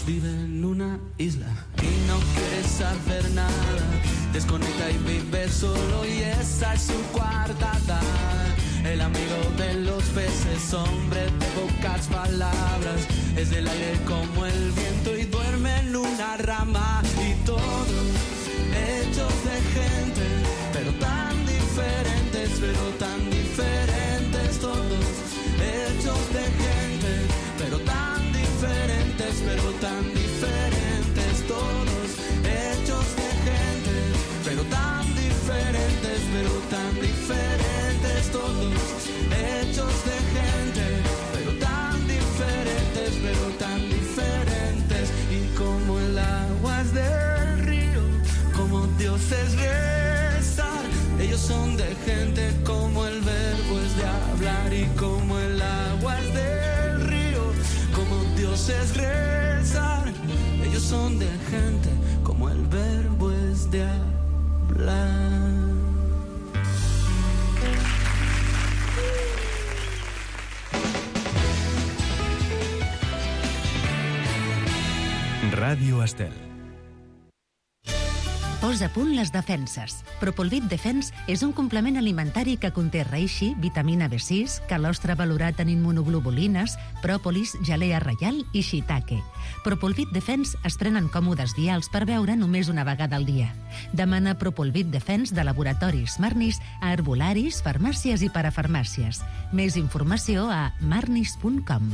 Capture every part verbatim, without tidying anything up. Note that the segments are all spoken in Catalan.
vive en una isla y no quiere saber nada. Desconecta y vive solo y esa es su coartada. El amigo de los peces, hombre de pocas palabras, es del aire como el viento y duerme en una rama. Y todos hechos de gente, pero tan diferentes, pero tan diferentes. Todos hechos de gente, pero tan diferentes, pero tan diferentes. Todos hechos de gente, pero tan diferentes, pero tan diferentes. Todos hechos de gente, pero tan diferentes, pero tan diferentes. Y como el agua es del río, como Dios es rezar. Ellos son de gente como el verbo es de hablar. Y como el agua es del río, como Dios es rezar. Ellos son de gente como el verbo es de hablar. Ràdio Estel. Posa a punt les defenses. Propolvit Defense és un complement alimentari que conté reishi, vitamina B sis, calostre valorat en immunoglobulines, pròpolis, gelea reial i shiitake. Propolvit Defense es prenen còmodes vials per beure només una vegada al dia. Demana Propolvit Defense de laboratoris Marnis a herbolaris, farmàcies i parafarmàcies. Més informació a marnis punt com.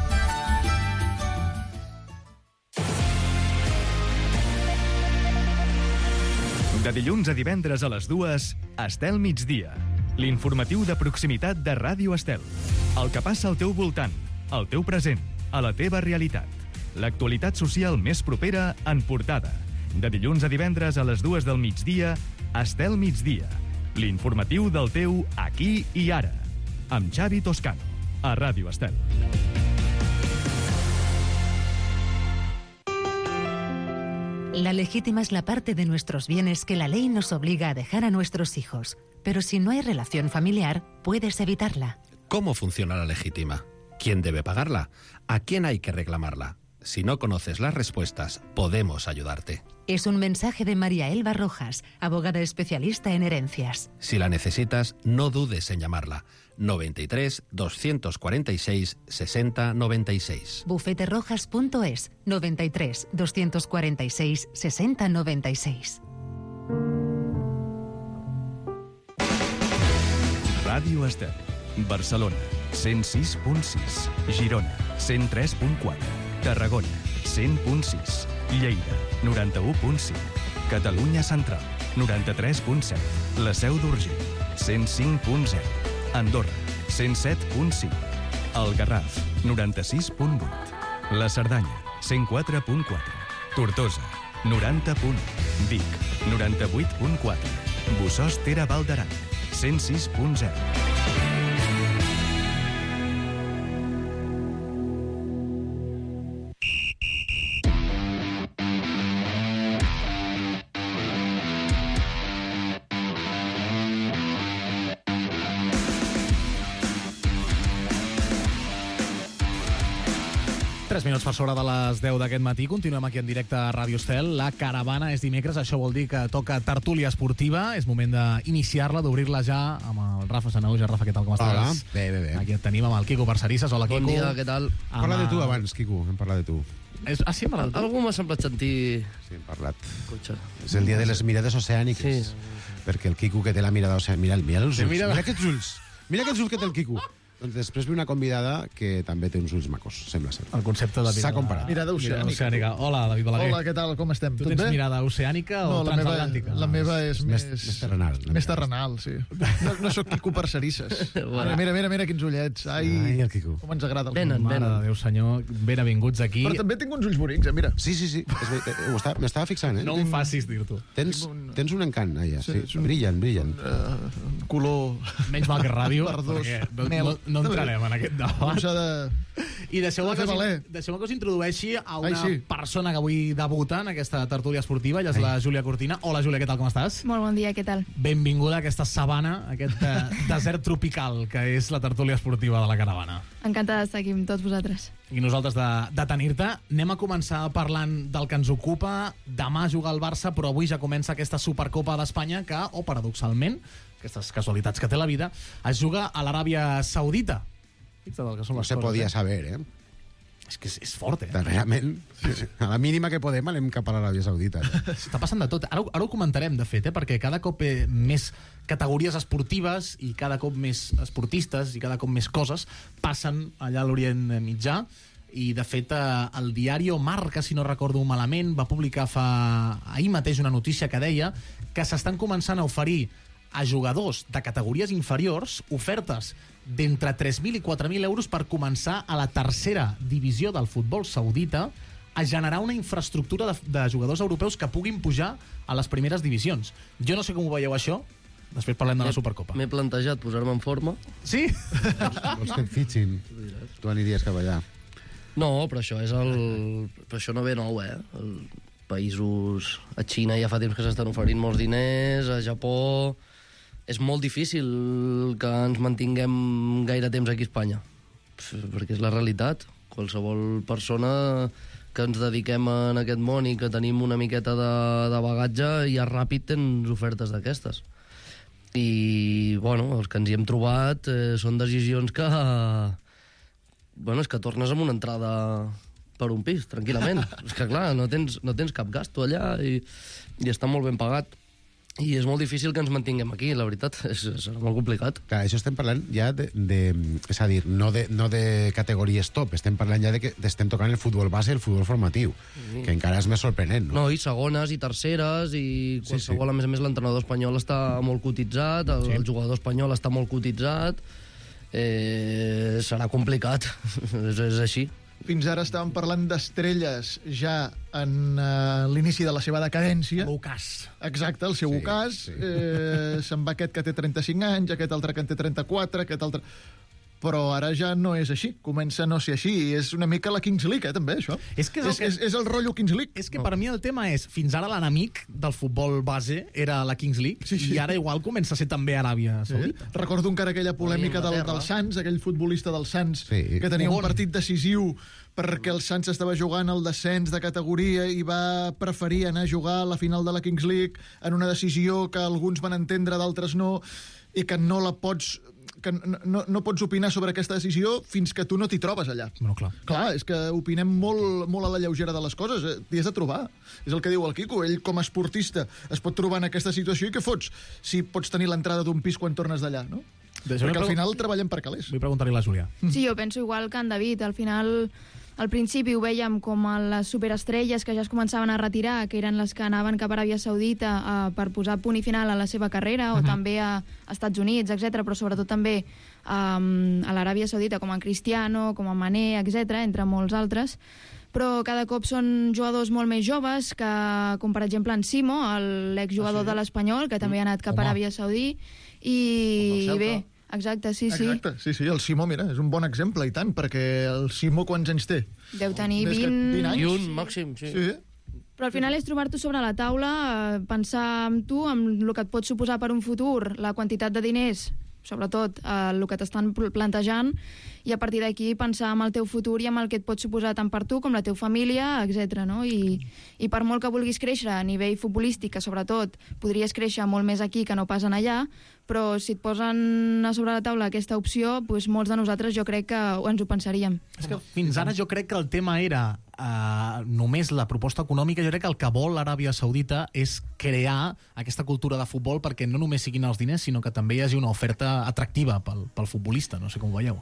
De dilluns a divendres a les dues, Estel Migdia. L'informatiu de proximitat de Ràdio Estel. El que passa al teu voltant, al teu present, a la teva realitat. L'actualitat social més propera en portada. De dilluns a divendres a les dues del migdia, Estel Migdia. L'informatiu del teu aquí i ara. Amb Xavi Toscano, a Ràdio Estel. La legítima es la parte de nuestros bienes que la ley nos obliga a dejar a nuestros hijos. Pero si no hay relación familiar, puedes evitarla. ¿Cómo funciona la legítima? ¿Quién debe pagarla? ¿A quién hay que reclamarla? Si no conoces las respuestas, podemos ayudarte. Es un mensaje de María Elba Rojas, abogada especialista en herencias. Si la necesitas, no dudes en llamarla. noventa y tres, doscientos cuarenta y seis, sesenta noventa y seis. bufeterojas punto es, noventa y tres, doscientos cuarenta y seis, sesenta noventa y seis. Ràdio Estel. Barcelona, cent sis punt sis. Girona, cent tres punt quatre. Tarragona, cent punt sis. Lleida, noranta-u punt cinc. Catalunya Central, noranta-tres punt set. La Seu d'Urgell, cent cinc punt zero. Andorra, cent set punt cinc. El Garraf, noranta-sis punt vuit. La Cerdanya, cent quatre punt quatre. Tortosa, noranta punt u. Vic, noranta-vuit punt quatre. Bossòst-Tere Val d'Aran, cent sis punt zero. tres minuts per sobre de les deu d'aquest matí. Continuem aquí en directe a Ràdio Estel. La caravana és dimecres, això vol dir que toca tertúlia esportiva. És moment d'iniciar-la, d'obrir-la ja amb el Rafa Sanauja. Rafa, què tal, com estàs? Hola, bé, bé, bé. Aquí et tenim amb el Quico Parcerisses. Hola, Quico. Bon dia, què tal? Parla de tu abans, Quico, hem parlat de tu. És, ah, sí, hem parlat de tu? Algú m'ha semblat sentir... Sí, hem parlat. Cotxe. És el dia de les mirades oceàniques. Sí. Perquè el Quico que té la mirada oceànica... Mira, mira els ulls, mira- mira aquests ulls. Mira aquests ulls que té el Quico. Doncs després ve una convidada que també té uns ulls macos, sembla ser. El concepte de S'ha comparat. Mirada oceànica. oceànica. Hola, David Balaguer. Hola, què tal, com estem? Tu Tot tens bé? mirada oceànica No, o la meva, transatlàntica? la meva és Més- més... més terrenal, la Més meva. terrenal, sí. No, no sóc Quico Parcerisses. Mira, mira, mira, mira quins ullets. Ai, Ai, el Quico. com ens agrada. el Venen, Quico. Mare de Déu, senyor, ben avinguts aquí. Però també tinc uns ulls bonics, eh, mira. Sí, sí, sí. És, bé, eh, ho està, m'estava fixant, eh? No em facis dir-t'ho. Tens, tinc un- tens un encant, allà. Sí, Sí, és un- Brillen, brillen. Uh, color... Menys mal que ràdio, Verdós, perquè no, mel. no, no entrarem en aquest debat. S'ha de... I deixeu-me Ha que, de fer us- valer. deixeu que us introdueixi a una Ai, sí. persona que avui debuta en aquesta tertúlia esportiva. Ella és la Júlia Cortina. Hola, Júlia, què tal, com estàs? Molt bon dia, què tal? Benvinguda a aquesta sabana, a aquest eh, desert tropical que és la tertúlia esportiva de la caravana. Encantada d'estar aquí amb tots vosaltres. I nosaltres de, de tenir-te. Anem a començar parlant del que ens ocupa. Demà juga el Barça, però avui ja comença aquesta Supercopa d'Espanya que, o oh, paradoxalment, aquestes casualitats que té la vida, es juga a l'Aràbia Saudita. Fixa't el que són No les se coses, podia eh? saber, eh? És que és, és fort, eh? Darrerament, a la mínima que podem, anem cap a l'Aràbia Saudita. Està passant de tot. Ara, ho- ara ho comentarem, de fet, eh? Perquè cada cop eh, més categories esportives i cada cop més esportistes i cada cop més coses passen allà a l'Orient Mitjà. I, de fet, eh, el diari Marca, si no recordo malament, va publicar fa ahir mateix una notícia que deia que s'estan començant a oferir a jugadors de categories inferiors ofertes d'entre tres mil i quatre mil euros per començar a la tercera divisió del futbol saudita a generar una infraestructura de, de jugadors europeus que puguin pujar a les primeres divisions. Jo no sé com ho veieu, això. Després parlem de la Supercopa. M'he plantejat posar-me en forma. Sí? Vols que et fitxin? Tu aniries cap allà. No, però això és el... Però això no ve nou, eh? El països... A Xina ja fa temps que s'estan oferint molts diners, a Japó... És molt difícil que ens mantinguem gaire temps aquí a Espanya, perquè és la realitat. Qualsevol persona que ens dediquem en aquest món i que tenim una miqueta de, de bagatge, ja ràpid tens ofertes d'aquestes. I, bueno, els que ens hi hem trobat eh, són decisions que... Bueno, és que tornes amb una entrada per un pis, tranquil·lament. És que, clar, no tens, no tens cap gasto allà i, i està molt ben pagat. I és molt difícil que ens mantinguem aquí, la veritat. És, serà molt complicat. Clar, això estem parlant ja de... de és a dir, no de, no de categories top, estem parlant ja de que estem tocant el futbol base i el futbol formatiu, sí. Que encara és més sorprenent, no? No, i segones i terceres, i qualsevol, sí, sí. A més a més, l'entrenador espanyol està molt cotitzat, el, sí. El jugador espanyol està molt cotitzat, eh, serà complicat, és, és així. Fins ara estàvem parlant d'estrelles ja en uh, l'inici de la seva decadència. Ocàs. Exacte, el seu Sí, ocàs. sí. Eh, se'n va aquest que té trenta-cinc anys, aquest altre que en té trenta-quatre, aquest altre... Però ara ja no és així. Comença a no ser així. I és una mica la Kings League, eh, també, això. És que és el és, que- és, és el rotllo Kings League. És que per mi el tema és, fins ara l'enemic del futbol base era la Kings League, Sí, sí. i ara igual comença a ser també Aràbia Sí. Saudita. Recordo encara aquella polèmica del, Inglaterra. del Sants, aquell futbolista del Sants, Sí. que tenia un Bobon. partit decisiu perquè el Sants estava jugant el descens de categoria i va preferir anar a jugar a la final de la Kings League en una decisió que alguns van entendre, d'altres no, i que no la pots que no, no, no pots opinar sobre aquesta decisió fins que tu no t'hi trobes allà. Bueno, clar. Clar, és que opinem molt, molt a la lleugera de les coses. eh, T'hi has de trobar. És el que diu el Quico. Ell, com a esportista, es pot trobar en aquesta situació i què fots si pots tenir l'entrada d'un pis quan tornes d'allà, no? Deixa'm Perquè al pregu- final treballem per calés. Vull preguntar-li a la Júlia. Sí, jo penso igual que en David. Al final, al principi ho vèiem com a les superestrelles que ja es començaven a retirar, que eren les que anaven cap a Aràbia Saudita eh, per posar punt i final a la seva carrera, o també a Estats Units, etcètera, però sobretot també um, a l'Aràbia Saudita, com en Cristiano, com en Mané, etcètera, entre molts altres. Però cada cop són jugadors molt més joves, que, com per exemple en Simo, el- l'exjugador Ah, sí? de l'Espanyol, que també ha anat cap Home. a Aràbia Saudí, Com i el Celta. bé, exacte, sí, sí. Exacte, sí, sí, el Simó, mira, és un bon exemple, i tant, perquè el Simó quants anys té? Deu tenir Des que- vint... vint anys? I un màxim, sí. Sí, Però al final és trobar-t'ho sobre la taula, eh, pensar amb tu, amb el que et pot suposar per un futur, la quantitat de diners, sobretot eh, el que t'estan pl- plantejant, i a partir d'aquí pensar en el teu futur i amb el que et pot suposar tant per tu com la teva família, etcètera. No? I, I per molt que vulguis créixer a nivell futbolístic, que sobretot podries créixer molt més aquí que no pas en allà, però si et posen a sobre la taula aquesta opció, doncs molts de nosaltres jo crec que ens ho pensaríem. És que fins ara jo crec que el tema era uh, només la proposta econòmica. Jo crec que el que vol l'Aràbia Saudita és crear aquesta cultura de futbol perquè no només siguin els diners, sinó que també hi hagi una oferta atractiva pel, pel futbolista. No sé com ho veieu.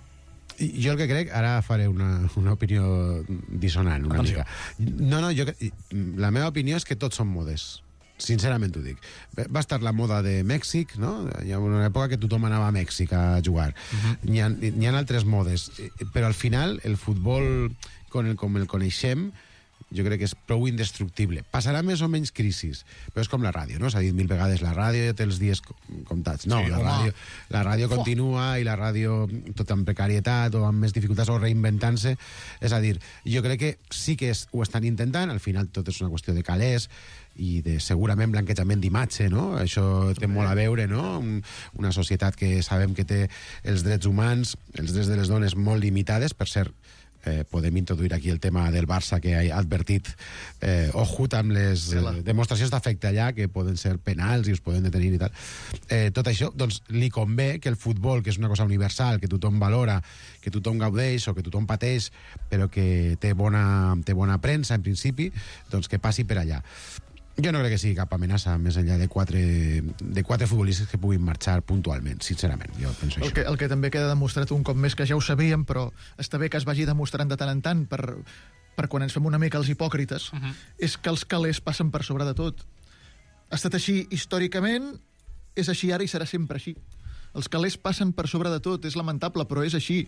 I jo el que crec, ara faré una, una opinió dissonant una Atenció. mica. No, no, jo, cre- la meva opinió és que tots són modes. Sincerament ho dic. Va estar la moda de Mèxic, no? Hi ha una època que tothom anava a Mèxic a jugar. Uh-huh. N'hi ha, n'hi ha altres modes. Però al final, el futbol, com el, com el coneixem, jo crec que és prou indestructible. Passarà més o menys crisis, però és com la ràdio, no? S'ha dit mil vegades, la ràdio ja té els dies comptats. No, Sí, la home. ràdio, la ràdio continua i la ràdio tot amb precarietat o amb més dificultats o reinventant-se. És a dir, jo crec que sí que és, ho estan intentant, al final tot és una qüestió de calés i de segurament blanquejament d'imatge, no? Això té molt a veure, no? Un, una societat que sabem que té els drets humans, els drets de les dones molt limitades, per cert, eh, podem introduir aquí el tema del Barça, que ha advertit eh, ojut amb les eh, demostracions d'afecte allà, que poden ser penals i us poden detenir i tal. Eh, tot això, doncs, li convé que el futbol, que és una cosa universal, que tothom valora, que tothom gaudeix o que tothom pateix, però que té bona, té bona premsa, en principi, doncs que passi per allà. Jo no crec que sigui cap amenaça més enllà de quatre, de quatre futbolistes que puguin marxar puntualment, sincerament. Jo penso el això. que, el que també queda demostrat un cop més, que ja ho sabíem, però està bé que es vagi demostrant de tant en tant per, per quan ens fem una mica els hipòcrites, uh -huh. és que els calés passen per sobre de tot. Ha estat així històricament, és així ara i serà sempre així. Els calés passen per sobre de tot, és lamentable, però és així.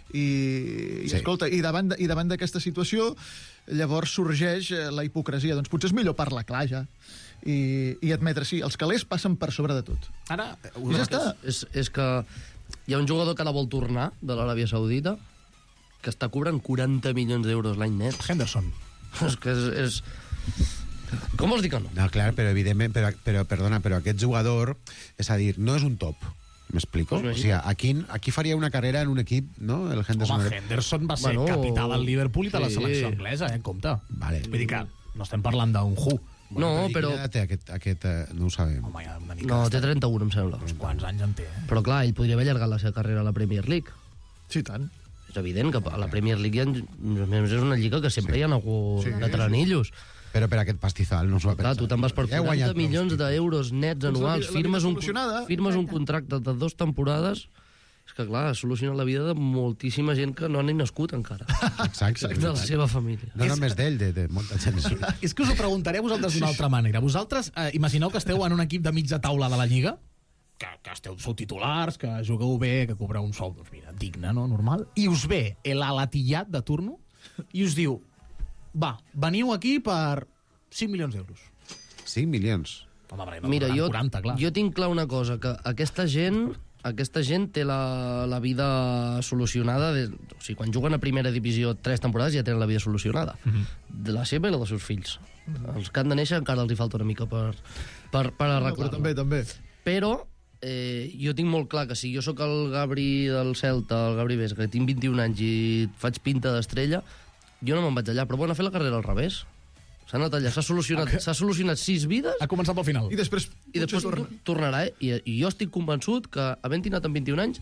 I, i sí. escolta, i davant, de, i davant d'aquesta situació, llavors sorgeix la hipocresia. Doncs potser és millor parlar clar, ja, i, i admetre, sí, els calés passen per sobre de tot. Ara, I ja està. És, és que hi ha un jugador que ara vol tornar de l'Aràbia Saudita que està cobrant quaranta milions d'euros l'any net. Henderson. És que és... és... Com vols dir que no? No, clar, però evidentment, però, però, perdona, però aquest jugador, és a dir, no és un top. M'explico? Pues o sigui, aquí, aquí faria una carrera en un equip, no? El Henderson. Home, Henderson va ser Bueno, capità del Liverpool i de la sí. selecció anglesa, eh? Compte. Vale. Vull dir que no estem parlant d'un Who. No, però... Quina edat té aquest, aquest, eh, no ho sabem. Home, ja una mica... No, té trenta-un, em sembla. Uns quants anys en té, eh? Però clar, ell podria haver allargat la seva carrera a la Premier League. Sí, tant. És evident que a la Premier League hi ha, a més, és una lliga que sempre sí. hi ha hagut sí, veteranillos. Però per aquest pastizal no s'ho va Clar, tu te'n vas per Ja he quaranta guanyat milions prou. d'euros nets Doncs la anuals, vida- la firmes vida un, solucionada. firmes un contracte de dues temporades, és que clar, soluciona la vida de moltíssima gent que no han ni nascut encara, Exacte. de la seva família. No només d'ell, de, de molta gent. És que us ho preguntaré a vosaltres d'una altra manera. Vosaltres, eh, imagineu que esteu en un equip de mitja taula de la Lliga, que, que esteu sou titulars, que jugueu bé, que cobreu un sou, doncs mira, digne, no? Normal, i us ve l'alatillat de turno i us diu, va, veniu aquí per cinc milions d'euros. cinc milions. Home, perquè no Mira, cobraran jo, quaranta, clar. jo tinc clar una cosa, que aquesta gent aquesta gent té la, la vida solucionada, de, o sigui, quan juguen a primera divisió tres temporades ja tenen la vida solucionada, Mhm. de la seva i la dels seus fills. Els que han de néixer encara els hi falta una mica per, per, per No, arreglar. però també, també. Però eh, jo tinc molt clar que si jo sóc el Gabri del Celta, el Gabri Vés, que tinc vint-i-un anys i faig pinta d'estrella, jo no me'n vaig allà, però bueno, a fer la carrera al revés. S'ha anat allà, s'ha solucionat, s'ha solucionat sis vides Ha començat pel final. I després, i després potser torna. tornarà, eh? I, I jo estic convençut que, havent anat amb vint-i-un anys,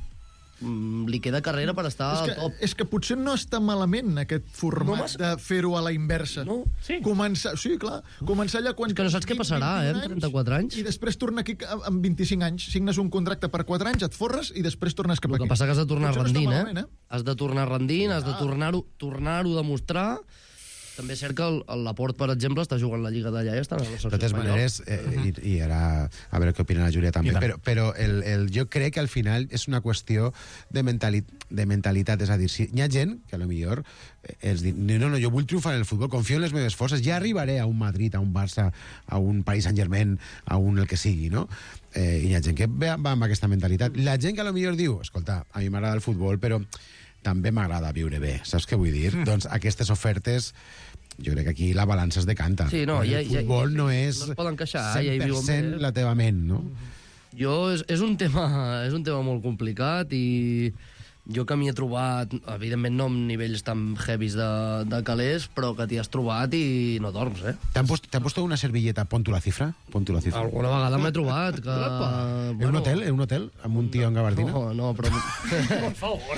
mm, li queda carrera per estar És al que, top. és que potser no està malament aquest format No, no, mas- de fer-ho a la inversa. No? Sí. Començar, sí, clar. Començar allà quan... És que no saps què passarà, eh, amb trenta-quatre anys. I després tornar aquí amb vint-i-cinc anys. Signes un contracte per quatre anys, et forres i després tornes cap El aquí. que passa que has de tornar Potser no està rendint, eh? malament, Has de tornar rendint, has de tornar-ho tornar-ho a demostrar. També és cert que el- el Laporte, per exemple, està jugant la Lliga d'allà i està a la De selecció totes espanyola. maneres, eh, i, i ara a veure què opina la Júlia també, I tant. però, però el, el, jo crec que al final és una qüestió de, mentali, de mentalitat, és a dir, si hi ha gent que a lo millor eh, els diu, no, no, jo vull triomfar en el futbol, confio en les meves forces, ja arribaré a un Madrid, a un Barça, a un Paris Saint-Germain, a un el que sigui, no? Eh, i hi ha gent que va, va amb aquesta mentalitat. La gent que a lo millor diu, escolta, a mi m'agrada el futbol, però també m'agrada viure bé, saps què vull dir? Mm. Doncs aquestes ofertes jo crec que aquí la balança es decanta. Sí, no, el ja- ja- futbol no és no es poden queixar, ja hi cent per viuen cent bé. la teva ment, no? Jo, és, és, un tema, és un tema molt complicat i jo que m'hi he trobat, evidentment no amb nivells tan heavies de, de calés, però que t'hi has trobat i no dorms, eh? ¿Te puesto, ¿Te han puesto una servilleta? Pon tu la cifra. Pon tu la cifra. Alguna vegada m'he trobat que... ¿En un hotel? ¿En un hotel? ¿Amb un tío en gabardina? No, no, però... Per favor.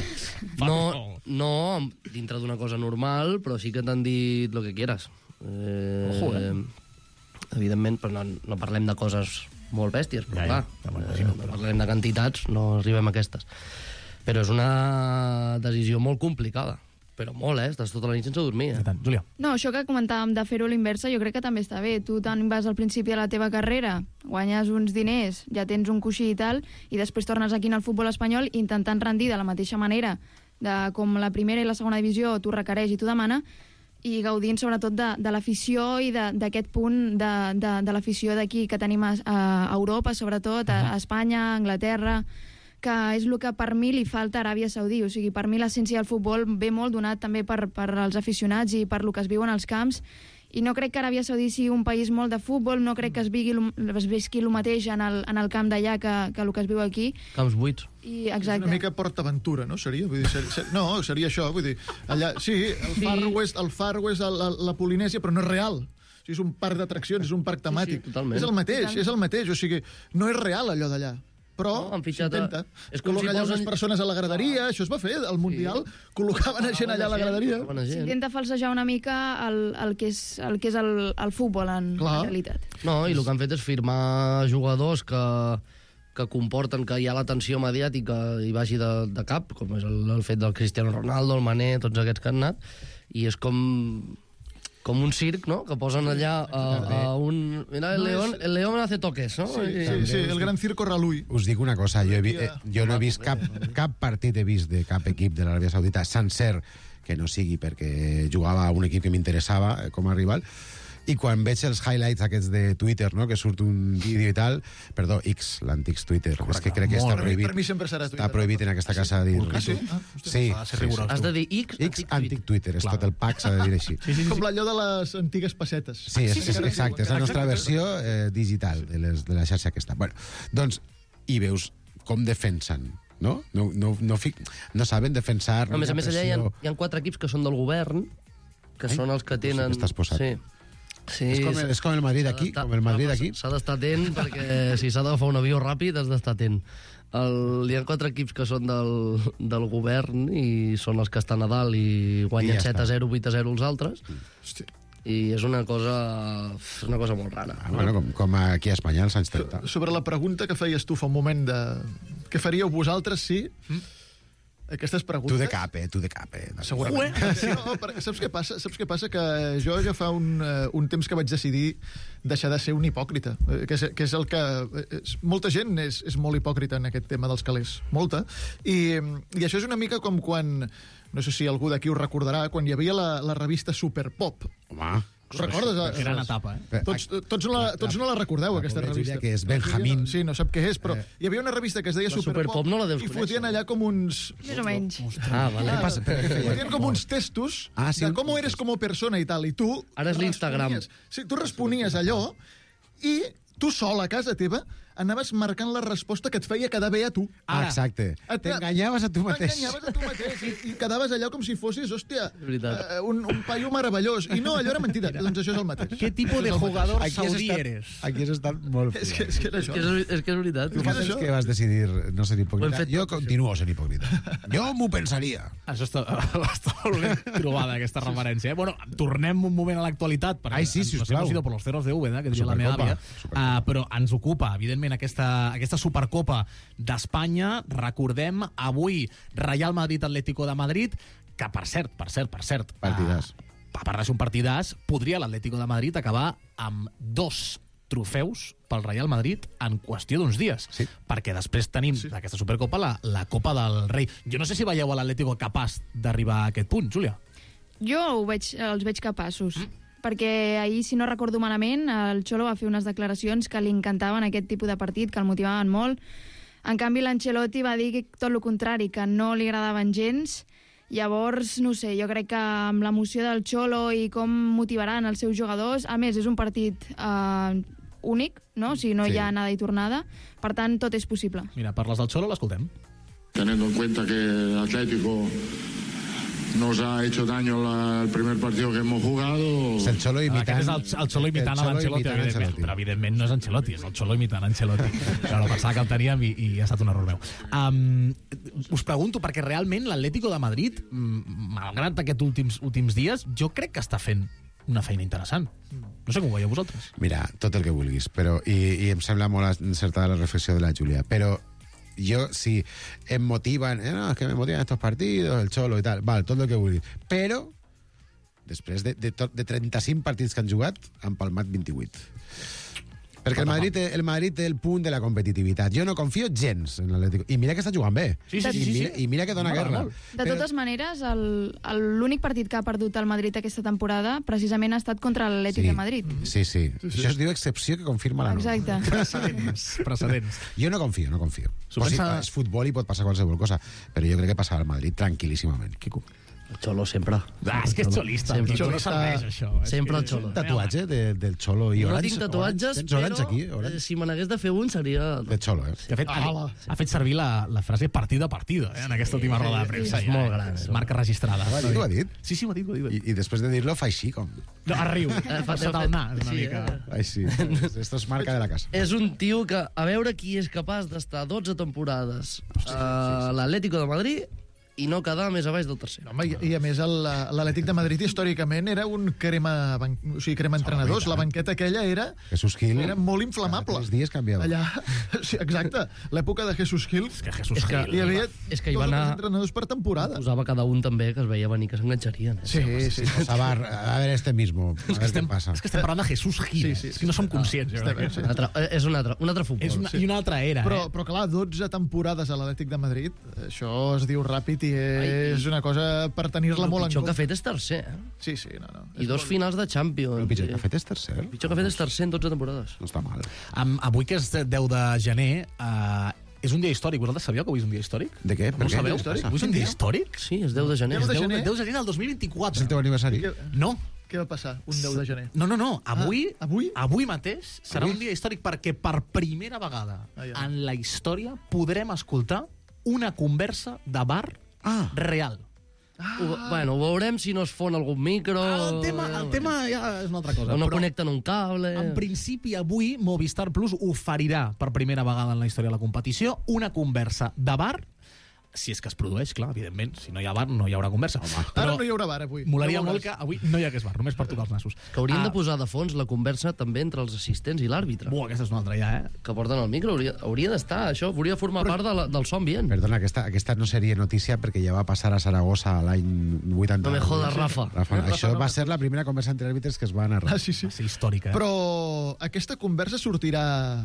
no, no, dintre d'una cosa normal, però sí que t'han dit lo que quieras. Eh, Ojo, eh? Evidentment, però no, no parlem de coses molt bèsties, però Ja, ja, clar, ja m'ho eh, imagino, no però- parlem de quantitats, no arribem a aquestes. Però és una decisió molt complicada. Però molt, eh? Estàs tota la nit sense dormir, I eh? tant. Júlia. No, això que comentàvem de fer-ho a l'inversa jo crec que també està bé. Tu te'n vas al principi de la teva carrera, guanyes uns diners, ja tens un coixí i tal, i després tornes aquí en el futbol espanyol intentant rendir de la mateixa manera de com la primera i la segona divisió t'ho requereix i t'ho demana, i gaudint sobretot de, de l'afició i de- d'aquest punt de, de, de l'afició d'aquí que tenim a, a Europa, sobretot, a, a Espanya, a Anglaterra, que és el que per mi li falta a Aràbia Saudí. O sigui, per mi l'essència del futbol ve molt donat també per, per als aficionats i per el que es viu en els camps, i no crec que Aràbia Saudí sigui un país molt de futbol, no crec que es, vigui, es visqui el mateix en el, en el camp d'allà que, que el que es viu aquí. Camps buits. I, exacte. És una mica PortAventura, no? Seria? Vull dir, ser, ser, no, seria això. Vull dir, allà, sí, el Far West, el Far West, la, la Polinèsia, però no és real. O sigui, és un parc d'atraccions, és un parc temàtic. Sí, sí, totalment. És el mateix, Totalment. és el mateix. O sigui, no és real allò d'allà. Però No, han fitxat a- s'intenta. és com si Col·loca allà posen- unes persones a la graderia, això es va fer, al Mundial, col·locaven gent allà a la graderia. Bona gent. S'intenta falsejar una mica el, el que és el, que és el, el futbol en, Clar. en realitat. No, i el que han fet és firmar jugadors que, que comporten que hi ha l'atenció mediàtica i vagi de, de cap, com és el, el fet del Cristiano Ronaldo, el Mané, tots aquests que han anat, i és com com un circ, no?, que posen allà a, a un... Mira, el león, el león hace toques, no? Sí, I- sí, sí, el gran circo Raluy. Us dic una cosa, jo, he vi, eh, jo no he vist cap, cap partit he vist de cap equip de l'Aràbia Saudita sencer que no sigui perquè jugava a un equip que m'interessava eh, com a rival, i quan veig els highlights aquests de Twitter, no?, que surt un vídeo i tal, perdó, X, l'antic Twitter, és que crec que està Molt bé. prohibit. Per mi sempre serà Twitter. Està prohibit en aquesta casa dir... Ah, sí? Ah, Sí, S'ha de ser sí, rigorós. Has de dir X, X, antic Twitter, és tot el pack, s'ha de dir així. Com l'allò de les antigues pessetes. Sí, és, és, exacte, és la nostra versió eh, digital de, les, de la xarxa aquesta. Bueno, doncs, i veus com defensen, no? No, no, no, fic, no saben defensar... A més a ni més, la allà hi ha, pressió. hi ha quatre equips que són del govern, que Ai, són els que no sé tenen... què estàs posant. Sí. Sí, És com, el, és com el Madrid aquí, com el Madrid aquí. S'ha d'estar atent, perquè si s'ha d'agafar un avió ràpid has d'estar atent. El, hi ha quatre equips que són del, del govern i són els que estan a dalt i guanyen I ja set a està. zero, vuit a zero els altres. Hosti. I és una cosa, una cosa molt rara. Ah, bueno, com, com aquí a Espanya, als anys trenta. Sobre la pregunta que feies tu fa un moment de... Què faríeu vosaltres si... Aquestes preguntes... Tu de cap, eh? Tu de cap, eh? Segurament. No, perquè saps què passa? Saps què passa? Que jo ja fa un, uh, un temps que vaig decidir deixar de ser un hipòcrita, eh, que és, que és el que... És, molta gent és, és molt hipòcrita en aquest tema dels calés. Molta. I, I això és una mica com quan... No sé si algú d'aquí ho recordarà, quan hi havia la, la revista Superpop. Home... Us recordes? Gran etapa, eh? Tots, tots, no la, tots no la recordeu, la aquesta pobra revista. Júlia, que és Benjamín. Sí, no sap què és, però Eh. hi havia una revista que es deia La Superpop, Superpop no la deus i conèixer. fotien allà com uns... Més o menys. Ah, vale. Què passa? Per què feia? Fotien com uns testos Ah, sí, de un- com eres com a persona i tal, i tu... Ara és l'Instagram. responies- Sí, tu responies allò i tu sol a casa teva anaves marcant la resposta que et feia quedar bé a tu. Ah, exacte. Et- T'enganyaves a tu mateix. T'enganyaves a tu mateix i, i quedaves allò com si fossis, hòstia, veritat. eh, un, un paio meravellós. I no, allò era mentida. Doncs això és el mateix. Què tipus de Això és el mateix. jugador Aquí has saudí estat- eres? Aquí has estat molt És fi. que, és que era És això. que és, és que és veritat. Tu fa és temps això? que vas decidir no ser Ho hem hipòcrita. fet Jo tots, continuo sent hipòcrita. Jo m'ho pensaria. Això està, està molt ben trobada, aquesta referència. Eh? Bueno, tornem un moment a l'actualitat. perquè Ai, sí, ens- sisplau. Nos hemos ido por los cerros de Úbeda, que diria la meva Supercopa, àvia. Supercopa. Uh, però ens ocupa, evidentment, aquesta, aquesta Supercopa d'Espanya. Recordem, avui, Real Madrid-Atlético de Madrid, que, per cert, per cert, per cert... Partidàs. Uh, a part de ser un partidàs, podria l'Atlético de Madrid acabar amb dos trofeus pel Real Madrid en qüestió d'uns dies. Sí. Perquè després tenim sí. d'aquesta Supercopa la, la Copa del Rei. Jo no sé si veieu a l'Atlético capaç d'arribar a aquest punt, Júlia. Jo ho veig, els veig capaços. Mm. Perquè ahir, si no recordo malament, el Xolo va fer unes declaracions que li encantaven aquest tipus de partit, que el motivaven molt. En canvi, l'Ancelotti va dir que tot el contrari, que no li agradaven gens. Llavors, no sé, jo crec que amb l'emoció del Xolo i com motivaran els seus jugadors... A més, és un partit eh, únic, no? O sigui, no Sí. hi ha anada i tornada. Per tant, tot és possible. Mira, parles del Xolo, l'escoltem. Teniendo en cuenta que el Atlético nos ha hecho daño la- el primer partido que hemos jugado. És el Xolo imitant... Aquest és el, el Xolo imitant el a Xolo l'Ancelotti, imitant evidentment. Ancelotti. Però, evidentment, no és Ancelotti, és el Xolo imitant Ancelotti. Però no, pensava que el teníem i, i ha estat un error meu. Um, us pregunto, perquè realment l'Atlético de Madrid, mm, malgrat aquests últims, últims dies, jo crec que està fent una feina interessant. No sé com ho veieu vosaltres. Mira, tot el que vulguis, però, i, i em sembla molt encertada la reflexió de la Júlia, però jo, si em motiven, eh, no, és que me motivan estos partidos, el Xolo i tal, val, tot el que vulguis, però després de, de, tot, de trenta-cinc partits que han jugat, han palmat vint-i-vuit. Perquè el Madrid, té, el Madrid té el punt de la competitivitat. Jo no confio gens en l'Atlético. I mira que està jugant bé. Sí, sí, sí, I, sí, mira, sí. I mira que dona M'agrada guerra. molt. De totes maneres, el- el- l'únic partit que ha perdut el Madrid aquesta temporada precisament ha estat contra l'Atlètic Sí. de Madrid. Sí, sí, sí. Això es diu excepció que confirma la norma. Exacte. Precedents. Precedents. Jo no confio, no confio. S'ho Pues sí, pensa- és futbol i pot passar qualsevol cosa, però jo crec que passarà al Madrid tranquil·líssimament. Quico. El Xolo sempre. Ah, és que és xolista. Sempre. Sempre no serveix, això. És Sempre que- el Xolo. Un tatuatge de, del Xolo i No Orange? tinc tatuatges, Tens Orange però aquí? eh, Orange? si me n'hagués de fer un seria... De Xolo, eh? Que ha fet, ha, ha fet servir la, la frase partido a partido eh, en aquesta última roda de premsa. és molt gran, És això. marca registrada. Ho ha dit, ho ha dit? Sí, sí, ho ha dit. Ho ha dit. I, i després de dir-lo fa així, com... No, es riu. fa- Sota el nas, una sí, mica. eh? Ai, sí. Esto es marca de la casa. És un tio que, a veure qui és capaç d'estar dotze temporades a l'Atlético de Madrid i no quedar més a baix del tercer. Home, i, i a més el- l'Atlètic de Madrid històricament era un crema, ban- o sigui, crema entrenadors. La banqueta aquella era, Jesús Gil... era molt inflamable. Cada tres dies canviava. Allà, sí, exacte, l'època de Jesús Gil, És que Jesús És que Gil. hi havia És que hi va tots anar- els entrenadors per temporada. Posava cada un també que es veia venir que s'enganxarien. Eh? Sí, sí, sí. Sabar, a ver este mismo, a ver Estem, què passa. és que estem parlant de Jesús Gil. Sí, sí, és que no som conscients. jo crec. sí. Un altre, eh, és un altre, un altre futbol. És una, I una altra era, Però, eh? però clar, dotze temporades a l'Atlètic de Madrid, això es diu ràpid i és una cosa per tenir-la El molt en pitjor que ha compte. fet és tercer, eh? Sí, sí, no, no. I dos finals de Champions. El pitjor Sí. que ha fet és tercer. El pitjor que ha fet és tercer en dotze temporades. No està mal. Am, avui, que és deu de gener, eh, és un dia històric. Vosaltres sabíeu que avui és un dia històric? De què? No Per ho què? sabeu? Què passa? Avui és un dia històric? Sí, és deu de gener. deu de És gener? deu de gener del dos mil És vint-i-quatre. el teu aniversari? Què, No, què va passar un deu de gener? no, no, no. Avui, Ah, avui? avui mateix serà Avui? un dia històric perquè per primera vegada Ai, ai. en la història podrem escoltar una conversa de bar Ah. real. Ho, bueno, ho veurem si no es fon algun micro... El tema, el tema ja és una altra cosa. O no però connecten un cable... en principi, avui Movistar Plus oferirà per primera vegada en la història de la competició una conversa de bar, si és que es produeix, clar, evidentment. Si no hi ha bar, no hi haurà conversa. Home, Ara no hi haurà bar, avui. Molaria No molt veuràs. que avui no hi hagués bar, només per tocar els nassos. Que haurien Ah, de posar de fons la conversa també entre els assistents i l'àrbitre. Buah, aquesta és una altra ja, eh? Que porten el micro, hauria, hauria d'estar, això, hauria de formar part de la, del so ambient. Perdona, aquesta, aquesta no seria notícia perquè ja va passar a Saragossa l'any vuitanta. No me jodas, Rafa. Rafa, Rafa, això no. va ser la primera conversa entre àrbitres que es va narrar. Ah, sí, sí. Va ser històrica, eh? Però aquesta conversa sortirà...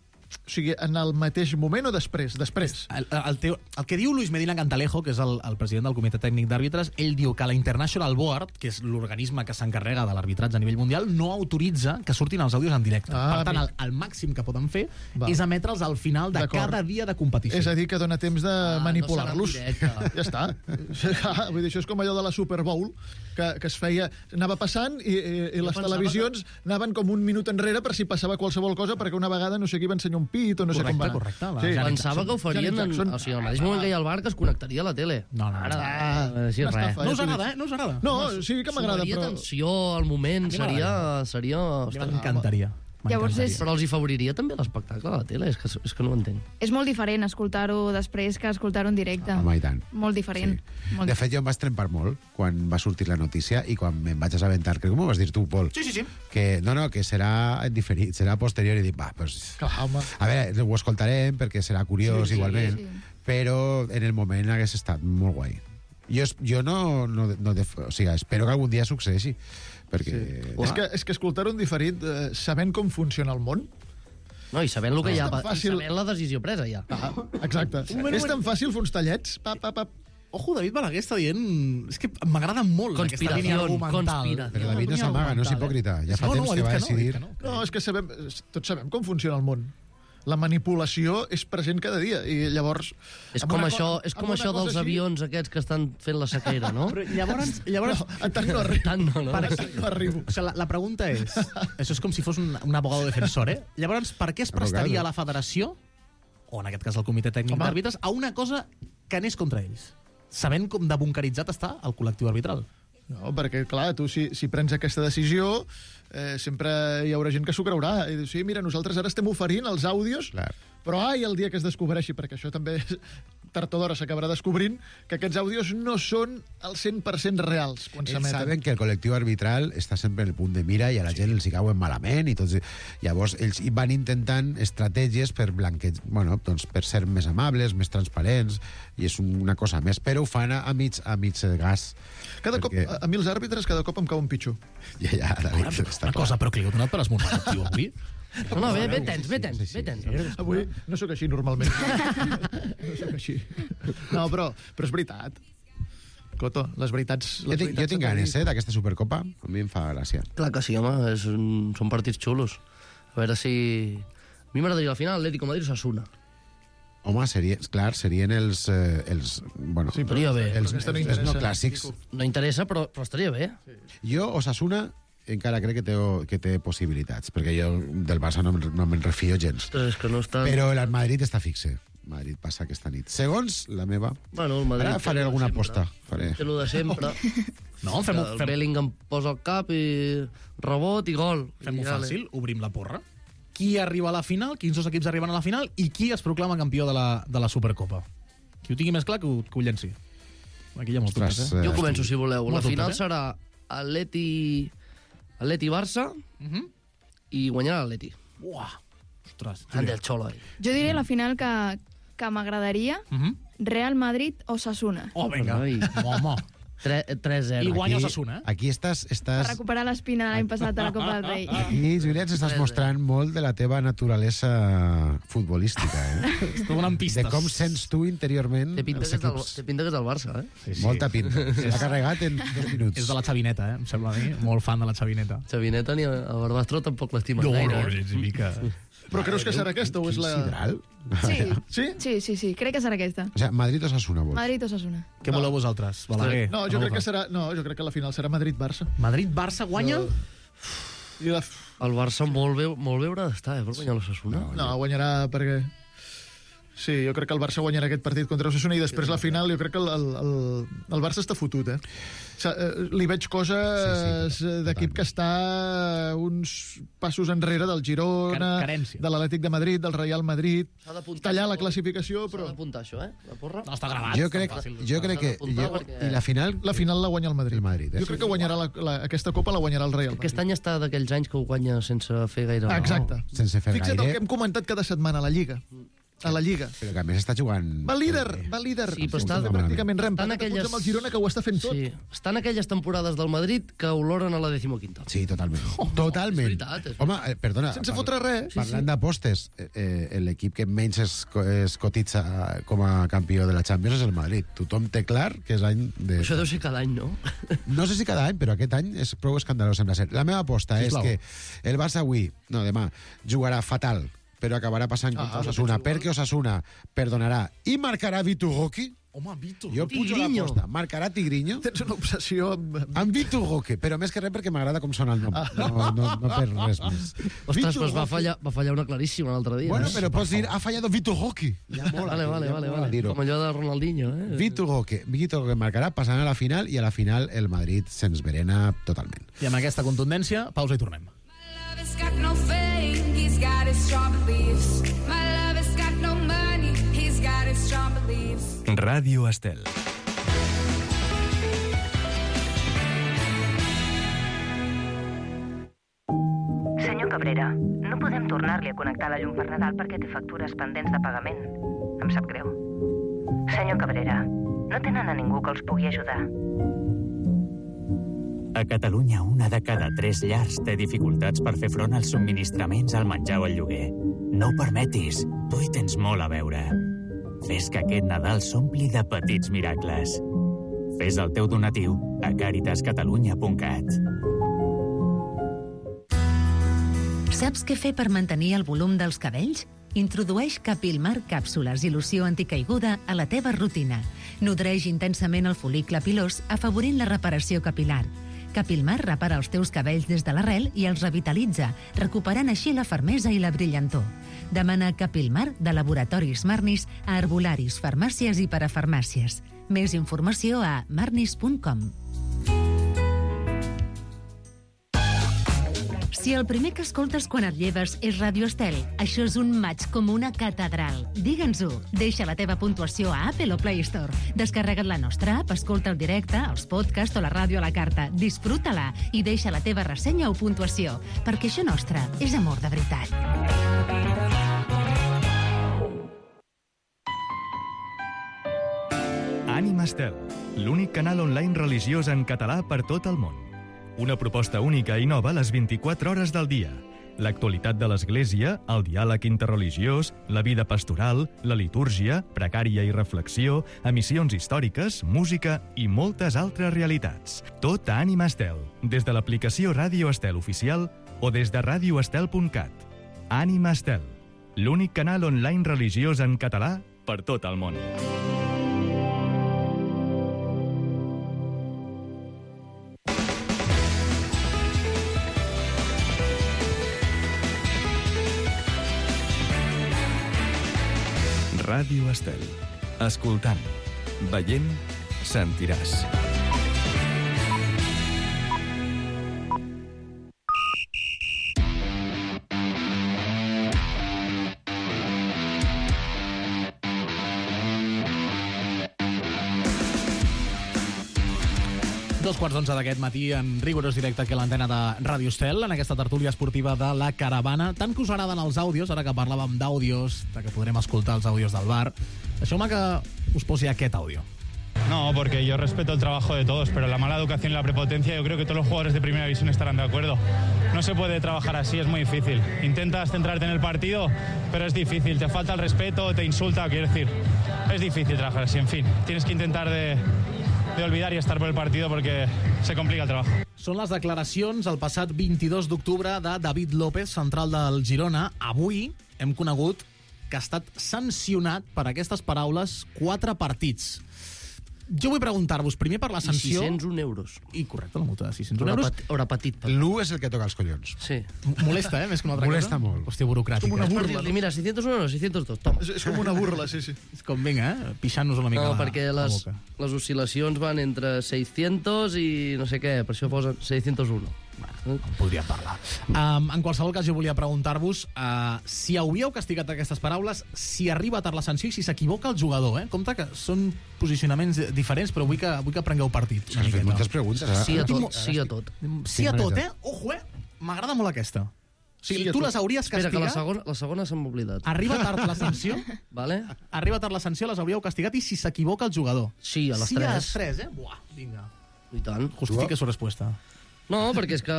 O sigui, en el mateix moment o després? Després. El, el, teu, el que diu Luis Medina Cantalejo, que és el, el president del Comitè Tècnic d'Àrbitres, ell diu que la International Board, que és l'organisme que s'encarrega de l'arbitratge a nivell mundial, no autoritza que surtin els àudios en directe. Ah, per tant, el, amic. el màxim que poden fer Va. és emetre'ls al final de D'acord. cada dia de competició. És a dir, que dona temps de Ah, no manipular-los. serà en directe. Ja està. Ah, vull dir, això és com allò de la Super Bowl, que, que es feia... Anava passant i, i, i les pensava televisions anaven com un minut enrere per si passava qualsevol cosa, perquè una vegada no sé qui va ensenyar un pit o no sé Correcte, com va anar. correcte, la Sí. Janet Pensava que ho farien en, Jackson. o sigui, al mateix moment que hi ha el bar que es connectaria a la tele. No, no, no. Ara, Ah, així una res. estafa. No us agrada, eh? No us agrada. No, sí que m'agrada, Sumaria però... tensió al moment, mi seria... m'agrada. seria A mi ostres, M'encantaria. Llavors M'encantaria. és- però els hi favoriria també l'espectacle a la tele, és que, és que no ho entenc. És molt diferent escoltar-ho després que escoltar-ho en directe. Home, i tant. Molt diferent. Molt De fet, jo em vaig trempar molt quan va sortir la notícia i quan me'n vaig assabentar, crec que m'ho vas dir tu, Pol, Sí, sí, sí. que no, no, que serà en diferit, serà posterior, i dic, va, pues... Clar, home. A veure, ho escoltarem perquè serà curiós Sí, sí, igualment, sí. però en el moment hagués estat molt guai. Jo, es- jo no, no, no def... o sigui, espero que algun dia succeeixi, perquè... Sí. És que, és que escoltar-ho en diferit, eh, sabent com funciona el món, No, i sabent el que És hi ha, tan i fàcil. sabent la decisió presa ja. ah, exacte. És tan fàcil fer uns tallets, pa, pa, pa. Ojo, David Balaguer està dient... És que m'agrada molt aquesta línia Conspiració, argumental. conspiració. Però David no Línia s'amaga, no és argumental, hipòcrita. Ja eh? fa no, temps no, ha que dit va no, ha dit decidir... que no. No, és que sabem, tots sabem com funciona el món. La manipulació és present cada dia i llavors... És amb com una això, co- és amb com una això cosa dels així- avions aquests que estan fent la sequera, no? Però llavors... llavors No, tant no arribo. Tant no, no? Per Tant no arribo. O sigui, la, la pregunta és... Això és com si fos un, un abogado defensor, eh? Llavors, per què es prestaria Abogado. la federació, o en aquest cas el Comitè Tècnic Home. d'Àrbitres, a una cosa que anés contra ells? Sabent com de bunkeritzat està el col·lectiu arbitral. No, perquè, clar, tu si, si prens aquesta decisió, eh, sempre hi haurà gent que s'ho creurà. I diu, sí, mira, nosaltres ara estem oferint els àudios, Clar. però ai, el dia que es descobreixi, perquè això també tard o d'hora s'acabarà descobrint, que aquests àudios no són al cent per cent reals quan Ells s'emeten. saben que el col·lectiu arbitral està sempre en el punt de mira i a la gent els hi cauen malament i tots... Llavors, ells hi van intentant estratègies per blanqueig... Bueno, doncs per ser més amables, més transparents, i és una cosa més, però ho fan a, a mig, a mig gas. Cada perquè- cop, a, a mi els àrbitres cada cop em cauen pitjor. Ja, ja, David, està Una clar. cosa, però que li heu donat per esmorzar, tio, avui? No, no, bé, bé tens, bé tens, Sí, sí, bé tens. Avui no sóc així normalment. No sóc així. No, però, però és veritat. Coto, les veritats... Jo Les tinc, jo veritats tinc s'han de ganes, dir. eh, d'aquesta Supercopa. A mi em fa gràcia. Clar que sí, home, és un, són partits xulos. A veure si... A mi m'agradaria la final, Atlético Madrid-Osasuna. Home, seria, clar, serien els... Eh, els bueno, Sí, però estaria bé. Els, Però aquesta no els, els no interessa. clàssics. No interessa, però, però estaria bé. Jo, Osasuna, encara crec que té, que té possibilitats, perquè jo del Barça no, me'n- no me'n refio gens. Ostres, és que no està... Però el Madrid està fixe. Madrid passa aquesta nit. Segons la meva... Bueno, el Madrid... Ara faré té lo de alguna sempre. aposta. Faré. Té lo de sempre. No, Que fem-ho el fem, Bellingham posa el cap i rebot i gol. fem I ale. fàcil, obrim la porra. Qui arriba a la final, quins dos equips arriben a la final i qui es proclama campió de la, de la Supercopa. Qui ho tingui més clar, que ho, que ho llenci. Aquí hi ha molts Ostres, dubtes, eh? eh, Jo començo, si voleu. La Molts final dubtes, eh? serà Atleti... Atleti-Barça Uh -huh. i guanyarà l'Atleti. Uah, ostres. Ande el xolo, eh? Jo diré la final que, que m'agradaria, Uh -huh. Real Madrid o Osasuna. Oh, vinga. Ai. Home. tres zero. I guanya Aquí- Osasuna, eh? Aquí estàs... Per estàs recuperar l'espina de l'any passat a la Copa del Rei. aquí, Julián, s'estàs mostrant molt de la teva naturalesa futbolística, eh? Estic donant pistes. De com sents tu interiorment Té pinta, els que és del, equips. té pinta que és del Barça, eh? Sí, sí. Molta pinta. Se l'ha carregat en dos minuts. És de la Xavineta, eh? Em sembla a mi. Molt fan de la Xavineta. Xavineta ni a, a Barbastro tampoc l'estima No, gaire. no, eh? gens ni mica. Però creus que serà aquesta o és la... Sidral? Sí, Sí? sí, sí, sí, crec que serà aquesta. O sigui, Madrid o Osasuna, vols? Madrid o Osasuna. Què voleu vosaltres, Balaguer? No, jo crec Anova? que serà... No, jo crec que la final serà Madrid-Barça. Madrid-Barça guanya? I la... El Barça molt bé, molt bé haurà d'estar, eh, per guanyar l'Osasuna. No, guanyarà perquè... Sí, jo crec que el Barça guanyarà aquest partit contra Osasuna i després la final jo crec que el, el, el, el Barça està fotut, eh? O sigui, eh, li veig coses Sí, sí, eh, d'equip que està uns passos enrere del Girona, Car- carència. de l'Atlètic de Madrid, del Real Madrid. S'ha d'apuntar Tallar la això. classificació, S'ha però d'apuntar això, eh? La porra. No, està gravat. Jo està crec, fàcil. jo crec que... d'apuntar Jo, perquè- I la final... la final la guanya el Madrid. El Madrid, eh? Jo crec que guanyarà la, la, aquesta Copa la guanyarà el Real Aquest Madrid. any està d'aquells anys que ho guanya sense fer gaire... Ah, exacte. Sense fer Fixa't el gaire. que hem comentat cada setmana a la Lliga. A la Lliga. Però que a més està jugant... Va líder, va líder. Sí, però Sense està- fer pràcticament res. està en Empatat a punts aquelles- amb el Girona, que ho està fent tot. Sí, estan aquelles temporades del Madrid que oloren a la decimoquinta. Sí, totalment. Totalment. és veritat, és Home, eh, perdona. Sense par- fotre res. Sí, Parlant d'apostes, eh, eh, l'equip que menys es, co- es cotitza com a campió de la Champions és el Madrid. Tothom té clar que és l'any de... Això deu ser cada any, no? No sé si cada any, però aquest any és prou escandalós, sembla ser. La meva aposta Sisplau. és que el Barça avui, no, demà, jugarà fatal, però acabarà passant contra Ah, Osasuna, no penso perquè Osasuna perdonarà i marcarà Vitu Roque. Home, Vito. Jo pujo Tigriño. l'aposta. Marcarà Tigriño Tens una obsessió amb... amb Vitu Roque, però més que res perquè m'agrada com sona el nom. No, no, no per res més. Ostres, Vitu doncs va Roque. fallar, va fallar una claríssima l'altre dia. Bueno, eh? però pots dir, ha fallado Vitu Roque. Ja mola. Vale, vale, ja vale, mola vale. dir-ho. Com allò de Ronaldinho, eh? Vitu Roque. Vitu Roque marcarà, passant a la final, i a la final el Madrid se'ns verena totalment. I amb aquesta contundència, pausa i tornem. love has got no fame, he's got his strong beliefs. My love has got no money, he's got his strong beliefs. Ràdio Estel. Senyor Cabrera, no podem tornar-li a connectar la llum per Nadal perquè té factures pendents de pagament. Em sap greu. Senyor Cabrera, no tenen a ningú que els pugui ajudar. A Catalunya, una de cada tres llars té dificultats per fer front als subministraments, al menjar o al lloguer. No ho permetis, tu hi tens molt a veure. Fes que aquest Nadal s'ompli de petits miracles. Fes el teu donatiu a caritas catalunya punt cat. Saps què fer per mantenir el volum dels cabells? Introdueix Capilmar càpsules i loció anticaiguda a la teva rutina. Nodreix intensament el fol·licle pilós, afavorint la reparació capilar. Capilmar repara els teus cabells des de l'arrel i els revitalitza, recuperant així la fermesa i la brillantor. Demana Capilmar de Laboratoris Marnis a herbolaris, farmàcies i parafarmàcies. Més informació a marnis punt com. Si el primer que escoltes quan et lleves és Ràdio Estel, això és un maig com una catedral. Digue'ns-ho. Deixa la teva puntuació a Apple o Play Store. Descarrega't la nostra app, escolta el directe, els podcasts o la ràdio a la carta. Disfruta-la i deixa la teva ressenya o puntuació, perquè això nostre és amor de veritat. Ànima Estel, l'únic canal online religiós en català per tot el món. Una proposta única i nova a les vint-i-quatre hores del dia. L'actualitat de l'Església, el diàleg interreligiós, la vida pastoral, la litúrgia, precària i reflexió, emissions històriques, música i moltes altres realitats. Tot a Ànima Estel, des de l'aplicació Ràdio Estel oficial o des de radioestel punt cat. Ànima Estel, l'únic canal online religiós en català per tot el món. Ràdio Estel. Escoltant, veient, sentiràs. Dos quarts d'onze d'aquest matí en rigorós directe aquí a l'antena de Ràdio Estel, en aquesta tertúlia esportiva de la Caravana. Tant que us agraden els àudios, ara que parlàvem d'àudios, de que podrem escoltar els àudios del bar, deixeu-me que us posi aquest àudio. No, porque yo respeto el trabajo de todos, pero la mala educación y la prepotencia, yo creo que todos los jugadores de primera división estarán de acuerdo. No se puede trabajar así, es muy difícil. Intentas centrarte en el partido, pero es difícil. Te falta el respeto, te insulta, quiero decir. Es difícil trabajar así, en fin. Tienes que intentar de, de olvidar y estar por el partido porque se complica el trabajo. Són les declaracions el passat vint-i-dos d'octubre de David López, central del Girona. Avui hem conegut que ha estat sancionat per aquestes paraules quatre partits. Jo vull preguntar-vos primer per la sanció... I sis-cents un euros. I correcte, la multa de sis-cents un euros. Haurà patit. L'u és el que toca els collons. Sí. Molesta, eh? Més que una altra Molesta cosa. molt. Hòstia, burocràtica. És com una burla. No? Mira, sis-cents un euros, sis-cents dos, toma. És, és com una burla, sí, sí. És com, vinga, eh? Pixant-nos una mica no, la, perquè la les, boca. les oscil·lacions van entre seiscientos i no sé què, per això posen seiscientos uno. Bueno, en podríem parlar. Um, en qualsevol cas, jo volia preguntar-vos uh, si hauríeu castigat aquestes paraules, si arriba tard la sanció i si s'equivoca el jugador. Eh? Compte que són posicionaments diferents, però vull que, vull que prengueu partit. Has fet moltes preguntes. Eh? Sí a tot, sí a tot. Sí a tot, eh? Ojo, eh? M'agrada molt aquesta. O sigui, tu les hauries castigat... Espera, que la segona, la segona se m'ha oblidat. Arriba tard la sanció... Vale. Arriba tard la sanció, les hauríeu castigat i si s'equivoca el jugador. Sí, a les sí, tres. Sí, a les tres, eh? Buah, vinga. I tant. Justifique su respuesta. No, perquè és que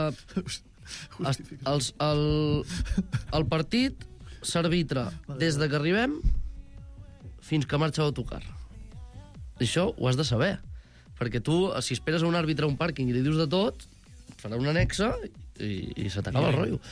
els, els, el, el partit s'arbitra des de que arribem fins que marxa l'autocar. Això ho has de saber. Perquè tu, si esperes a un àrbitre a un pàrquing i li dius de tot, et farà una anexa i, i se t'acaba el rotllo.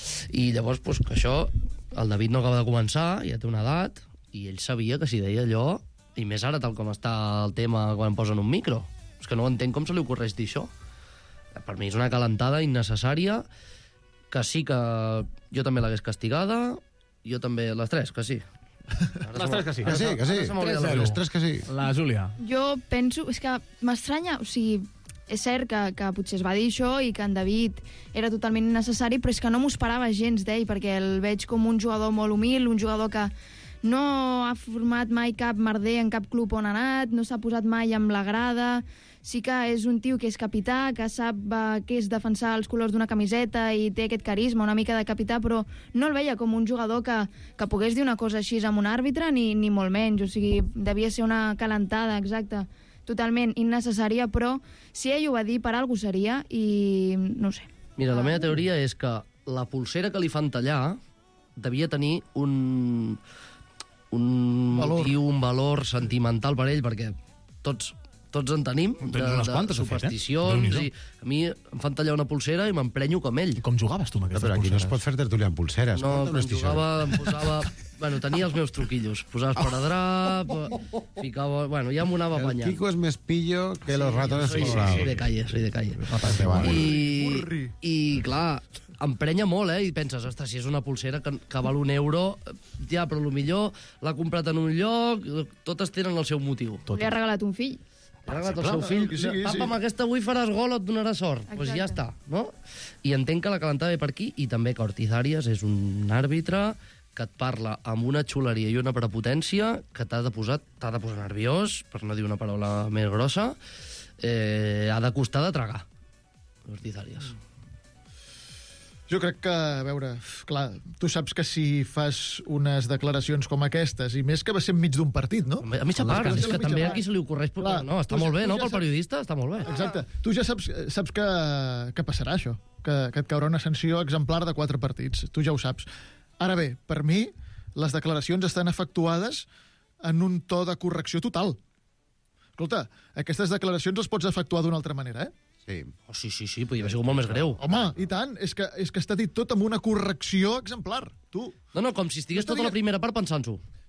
I llavors, pues, que això, el David no acaba de començar, ja té una edat, i ell sabia que si deia allò, i més ara tal com està el tema quan posen un micro, és que no entenc com se li ocorreix dir això. Per mi és una calentada innecessària, que sí que jo també l'hagués castigada, jo també, les tres, que sí. Les tres que sí. Que sí, que sí. Les tres que sí. La Júlia. Jo penso... És que m'estranya... O sigui, és cert que, que potser es va dir això i que en David era totalment innecessari, però és que no m'ho esperava gens d'ell, perquè el veig com un jugador molt humil, un jugador que no ha format mai cap merder en cap club on ha anat, no s'ha posat mai amb la grada... Sí que és un tio que és capità, que sap uh, què és defensar els colors d'una camiseta i té aquest carisma, una mica de capità, però no el veia com un jugador que, que pogués dir una cosa així amb un àrbitre, ni, ni molt menys. O sigui, devia ser una calentada, exacta, totalment innecessària, però si ell ho va dir, per alguna cosa seria, i no ho sé. Mira, la meva teoria és que la pulsera que li fan tallar devia tenir un, un valor. motiu, un valor sentimental per ell, perquè tots... tots en tenim, de, unes de quantes, supersticions, fet, eh? i a mi em fan tallar una pulsera i m'emprenyo com ell. I com jugaves tu amb aquestes Però aquí pulseres? no es pot fer tertúlia amb pulseres. No, Porta em unes jugava, em posava... Bueno, tenia els meus truquillos. Posaves per a drap, ficava... Bueno, ja m'ho anava El apanyant. Kiko es més pillo que los ratones soy, colorados. soy de calle, soy de calle. Vale. I, I, clar, emprenya molt, eh? I penses, ostres, si és una pulsera que, que val un euro, ja, però millor l'ha comprat en un lloc, totes tenen el seu motiu. Li ha regalat un fill. Ha regalat el seu fill, que sigui, papa, sí. amb aquesta avui faràs gol o et donarà sort. Doncs pues ja està, no? I entenc que la calentada ve per aquí, i també que Ortiz Arias és un àrbitre que et parla amb una xuleria i una prepotència que t'ha de posar, t'ha de posar nerviós, per no dir una paraula més grossa, eh, ha de costar de tragar, Ortiz Arias. Jo crec que, a veure, clar, tu saps que si fas unes declaracions com aquestes, i més que va ser enmig d'un partit, no? A mitja part, és que també aquí se li ocorreix... Clar, no, està tu- molt bé, tu no? ja Pel saps- periodista està molt bé. Exacte. Tu ja saps, saps que, que passarà això, que, que et caurà una sanció exemplar de quatre partits. Tu ja ho saps. Ara bé, per mi, les declaracions estan efectuades en un to de correcció total. Escolta, aquestes declaracions les pots efectuar d'una altra manera, eh? Sí. Oh, sí, sí, sí, podria haver sigut molt més greu. Home, i tant, és que, és que està dit tot amb una correcció exemplar, tu. No, no, com si estigués No tota estaria- la primera part pensant-s'ho.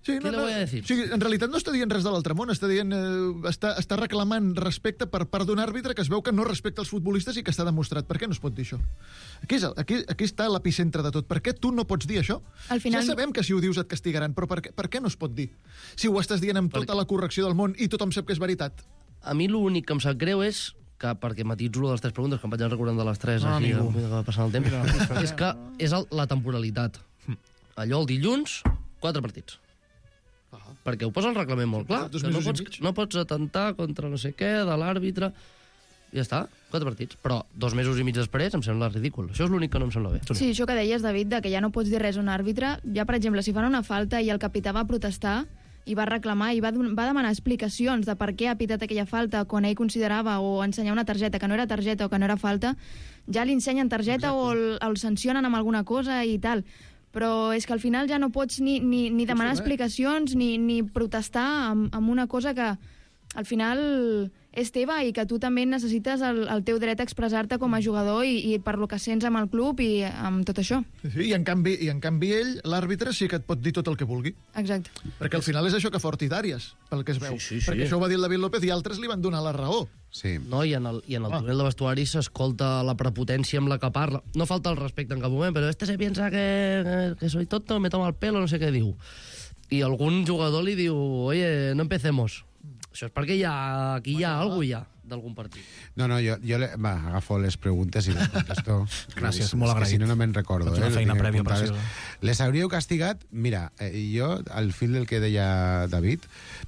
Sí, ¿Qué no, le no, voy a decir? O sigui, en realitat no està dient res de l'altre món, està dient, eh, està, està reclamant respecte per part d'un àrbitre que es veu que no respecta els futbolistes i que està demostrat. Per què no es pot dir això? Aquí, és, el- aquí, aquí està l'epicentre de tot. Per què tu no pots dir això? Al final- Ja sabem que si ho dius et castigaran, però per què, per què no es pot dir? Si ho estàs dient amb tota la correcció del món i tothom sap que és veritat. A mi l'únic que em sap greu és que, perquè matitzo una de les tres preguntes, que em vaig anar recordant de les tres, Ah, així, amigo. que va passant el temps, Mira. és que és el, la temporalitat. Allò, el dilluns, quatre partits. Perquè ho posa el reglament molt clar, Dos que no mesos i pots, mig. no pots atentar contra no sé què, de l'àrbitre... Ja està, quatre partits. Però dos mesos i mig després em sembla ridícul. Això és l'únic que no em sembla bé. Sí, això que deies, David, de que ja no pots dir res a un àrbitre. Ja, per exemple, si fan una falta i el capità va protestar i va reclamar i va, don- va demanar explicacions de per què ha pitat aquella falta quan ell considerava o ensenyar una targeta que no era targeta o que no era falta, ja li ensenyen targeta o el, el sancionen amb alguna cosa i tal. Però és que al final ja no pots ni, ni, ni demanar explicacions ni, ni protestar amb, amb una cosa que al final és teva i que tu també necessites el, el teu dret a expressar-te com a jugador i, i per lo que sents amb el club i amb tot això. Sí, sí, i, en canvi, I en canvi ell, l'àrbitre, sí que et pot dir tot el que vulgui. Exacte. Perquè al final és això que forti d'àries, pel que es veu. Sí, sí, sí. Perquè això ho va dir el David López i altres li van donar la raó. Sí. No, i en el, i en el túnel de vestuari s'escolta la prepotència amb la que parla. No falta el respecte en cap moment, però este se piensa que, que soy tonto, me toma el pelo, no sé què diu. I algun jugador li diu, oye, no empecemos. Això és perquè hi ha, aquí hi ha alguna cosa ja d'algun partit. No, no, jo, jo le, va, agafo les preguntes i les contesto. Gràcies, És molt que agraït. Si no, no me'n recordo. Faig una eh, feina tinc prèvia apuntades. preciosa. Les hauríeu castigat? Mira, eh, jo, al fil del que deia David,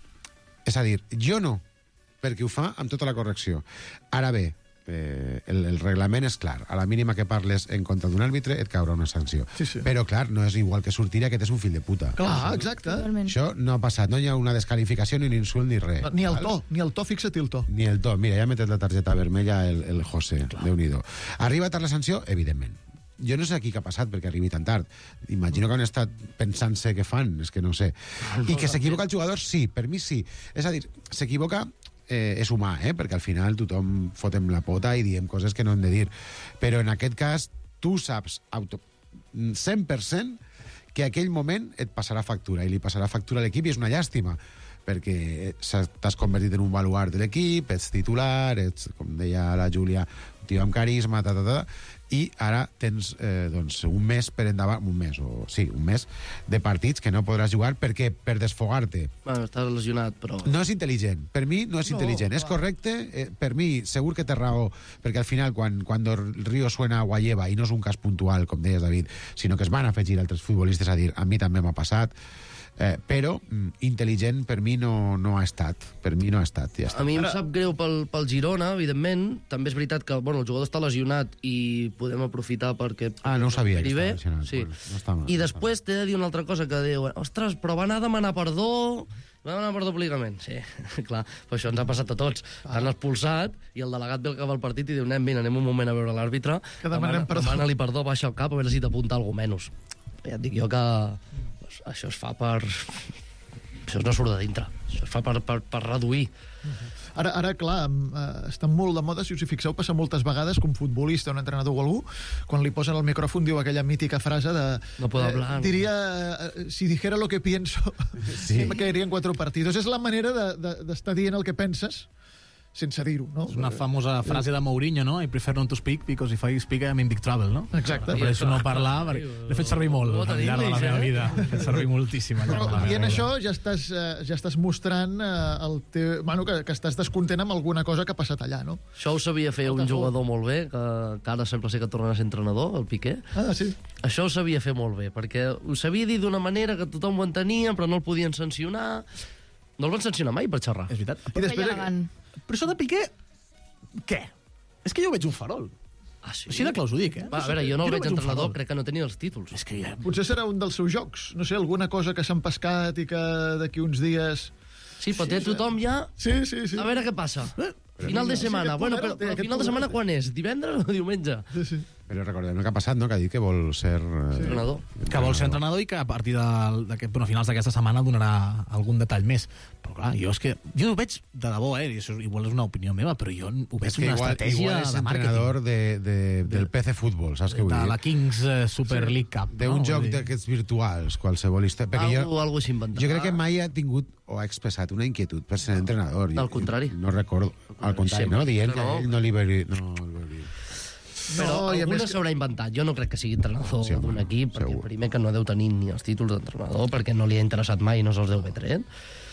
és a dir, jo no, perquè ho fa amb tota la correcció. Ara bé, eh, el, el reglament és clar. A la mínima que parles en contra d'un àrbitre et caurà una sanció. Sí, sí. Però, clar, no és igual que sortir aquest és un fill de puta. Clar, exacte. Totalment. Això no ha passat, no hi ha una descalificació, ni un insult, ni res. Ni el val? to, ni el to, fixa't el to. Ni el to. Mira, ja ha metet la targeta vermella el, el José, Déu-n'hi-do. Arriba tard la sanció? Evidentment. Jo no sé aquí què ha passat perquè arribi tan tard. Imagino que han estat pensant-se què fan, és que no sé. I que s'equivoca el jugador? Sí, per mi sí. És a dir, s'equivoca... Eh, és humà, eh? Perquè al final tothom fotem la pota i diem coses que no hem de dir. Però en aquest cas, tu saps auto... cent per cent que aquell moment et passarà factura, i li passarà factura a l'equip, i és una llàstima, perquè s'ha- t'has convertit en un baluart de l'equip, ets titular, ets, com deia la Júlia, un tio amb carisma, ta, ta, ta, i ara tens eh, doncs, un mes per endavant, un mes, o sí, un mes de partits que no podràs jugar perquè per desfogar-te. Bueno, estàs lesionat, però... No és intel·ligent. Per mi no és No, intel·ligent. És correcte. Eh, per mi, segur que té raó, perquè al final, quan, quan el Río suena a Guayeva, i no és un cas puntual, com deies, David, sinó que es van afegir altres futbolistes a dir, a mi també m'ha passat, eh, però mm, intel·ligent per mi no, no ha estat. Per mi no ha estat, ja està. A mi em sap greu pel, pel Girona, evidentment. També és veritat que bueno, el jugador està lesionat i podem aprofitar perquè... Ah, no ho sabia, que recuperi bé. estava lesionat. Sí. Bueno, no està mal, I no després t'he de dir una altra cosa que diu, ostres, però va anar a demanar perdó... Va demanar perdó públicament. Sí, clar, però això ens ha passat a tots. L'han expulsat i el delegat ve al cap al partit i diu, nen, vine, anem un moment a veure l'àrbitre. Que demanem perdó. Demana-li perdó, baixa el cap, a veure si t'apunta alguna menys. Ja et dic jo que pues, això es fa per... Això no surt de dintre. Això es fa per, per, per reduir. Ara, ara clar, em, eh, està molt de moda, si us hi fixeu, passa moltes vegades que un futbolista, un entrenador o algú, quan li posen el micròfon diu aquella mítica frase de... No puedo hablar. Eh, diria, eh, si dijera lo que pienso, sí. me caerían cuatro partidos. És la manera d'estar de, de, dient el que penses sense dir-ho, no? És una famosa frase de Mourinho, no? I prefer not to speak because if I speak I'm in big trouble, no? Exacte. Prefereixo no parlar, perquè l'he fet servir molt al llarg de la meva vida. L'he fet servir moltíssim al llarg de la Però meva dient vida. això ja estàs, eh, ja estàs mostrant eh, el teu, bueno, que, que estàs descontent amb alguna cosa que ha passat allà, no? Això ho sabia fer un jugador molt bé, que, que ara sembla ser que tornarà a ser entrenador, el Piqué. Ah, sí. Això ho sabia fer molt bé, perquè ho sabia dir d'una manera que tothom ho entenia, però no el podien sancionar. No el van sancionar mai per xerrar. És veritat. I després... Però això de Piqué, què? És que jo veig un farol. Ah, sí? Així de claus ho dic, eh? Va, a veure, jo no el veig un entrenador, farol. crec que no tenia els títols. És que ja... Potser serà un dels seus jocs. No sé, alguna cosa que s'han pescat i que d'aquí uns dies... Sí, però té tothom ja... Sí, sí, sí. A veure què passa. Eh? Final de Sí, setmana. aquest Bueno, poder però, el té, però aquest final de poder setmana el té. quan és? Divendres o diumenge? Sí, sí. Però recordem el que ha passat, no? Que ha dit que vol ser... Eh, entrenador. Que vol ser entrenador i que a partir de, d'aquest, bueno, a finals d'aquesta setmana donarà algun detall més. Però clar, jo és que... Jo ho veig de debò, eh? I això igual és una opinió meva, però jo ho veig una igual, estratègia igual és de màrqueting. entrenador de, de, del P C Futbol, saps què vull dir? De la Kings Super sí. League Cup. D'un no? joc d'aquests virtuals, qualsevol història. Algo, algo s'inventarà. Jo crec que mai ha tingut o ha expressat una inquietud per ser entrenador. Al contrari. No recordo. Al contrari, no? Dient que ell no li veuria... No, Però no, alguna més... s'haurà inventat. Jo no crec que sigui entrenador sí, d'un equip, perquè segur. Primer que no deu tenir ni els títols d'entrenador, perquè no li ha interessat mai i no se'ls deu haver tret.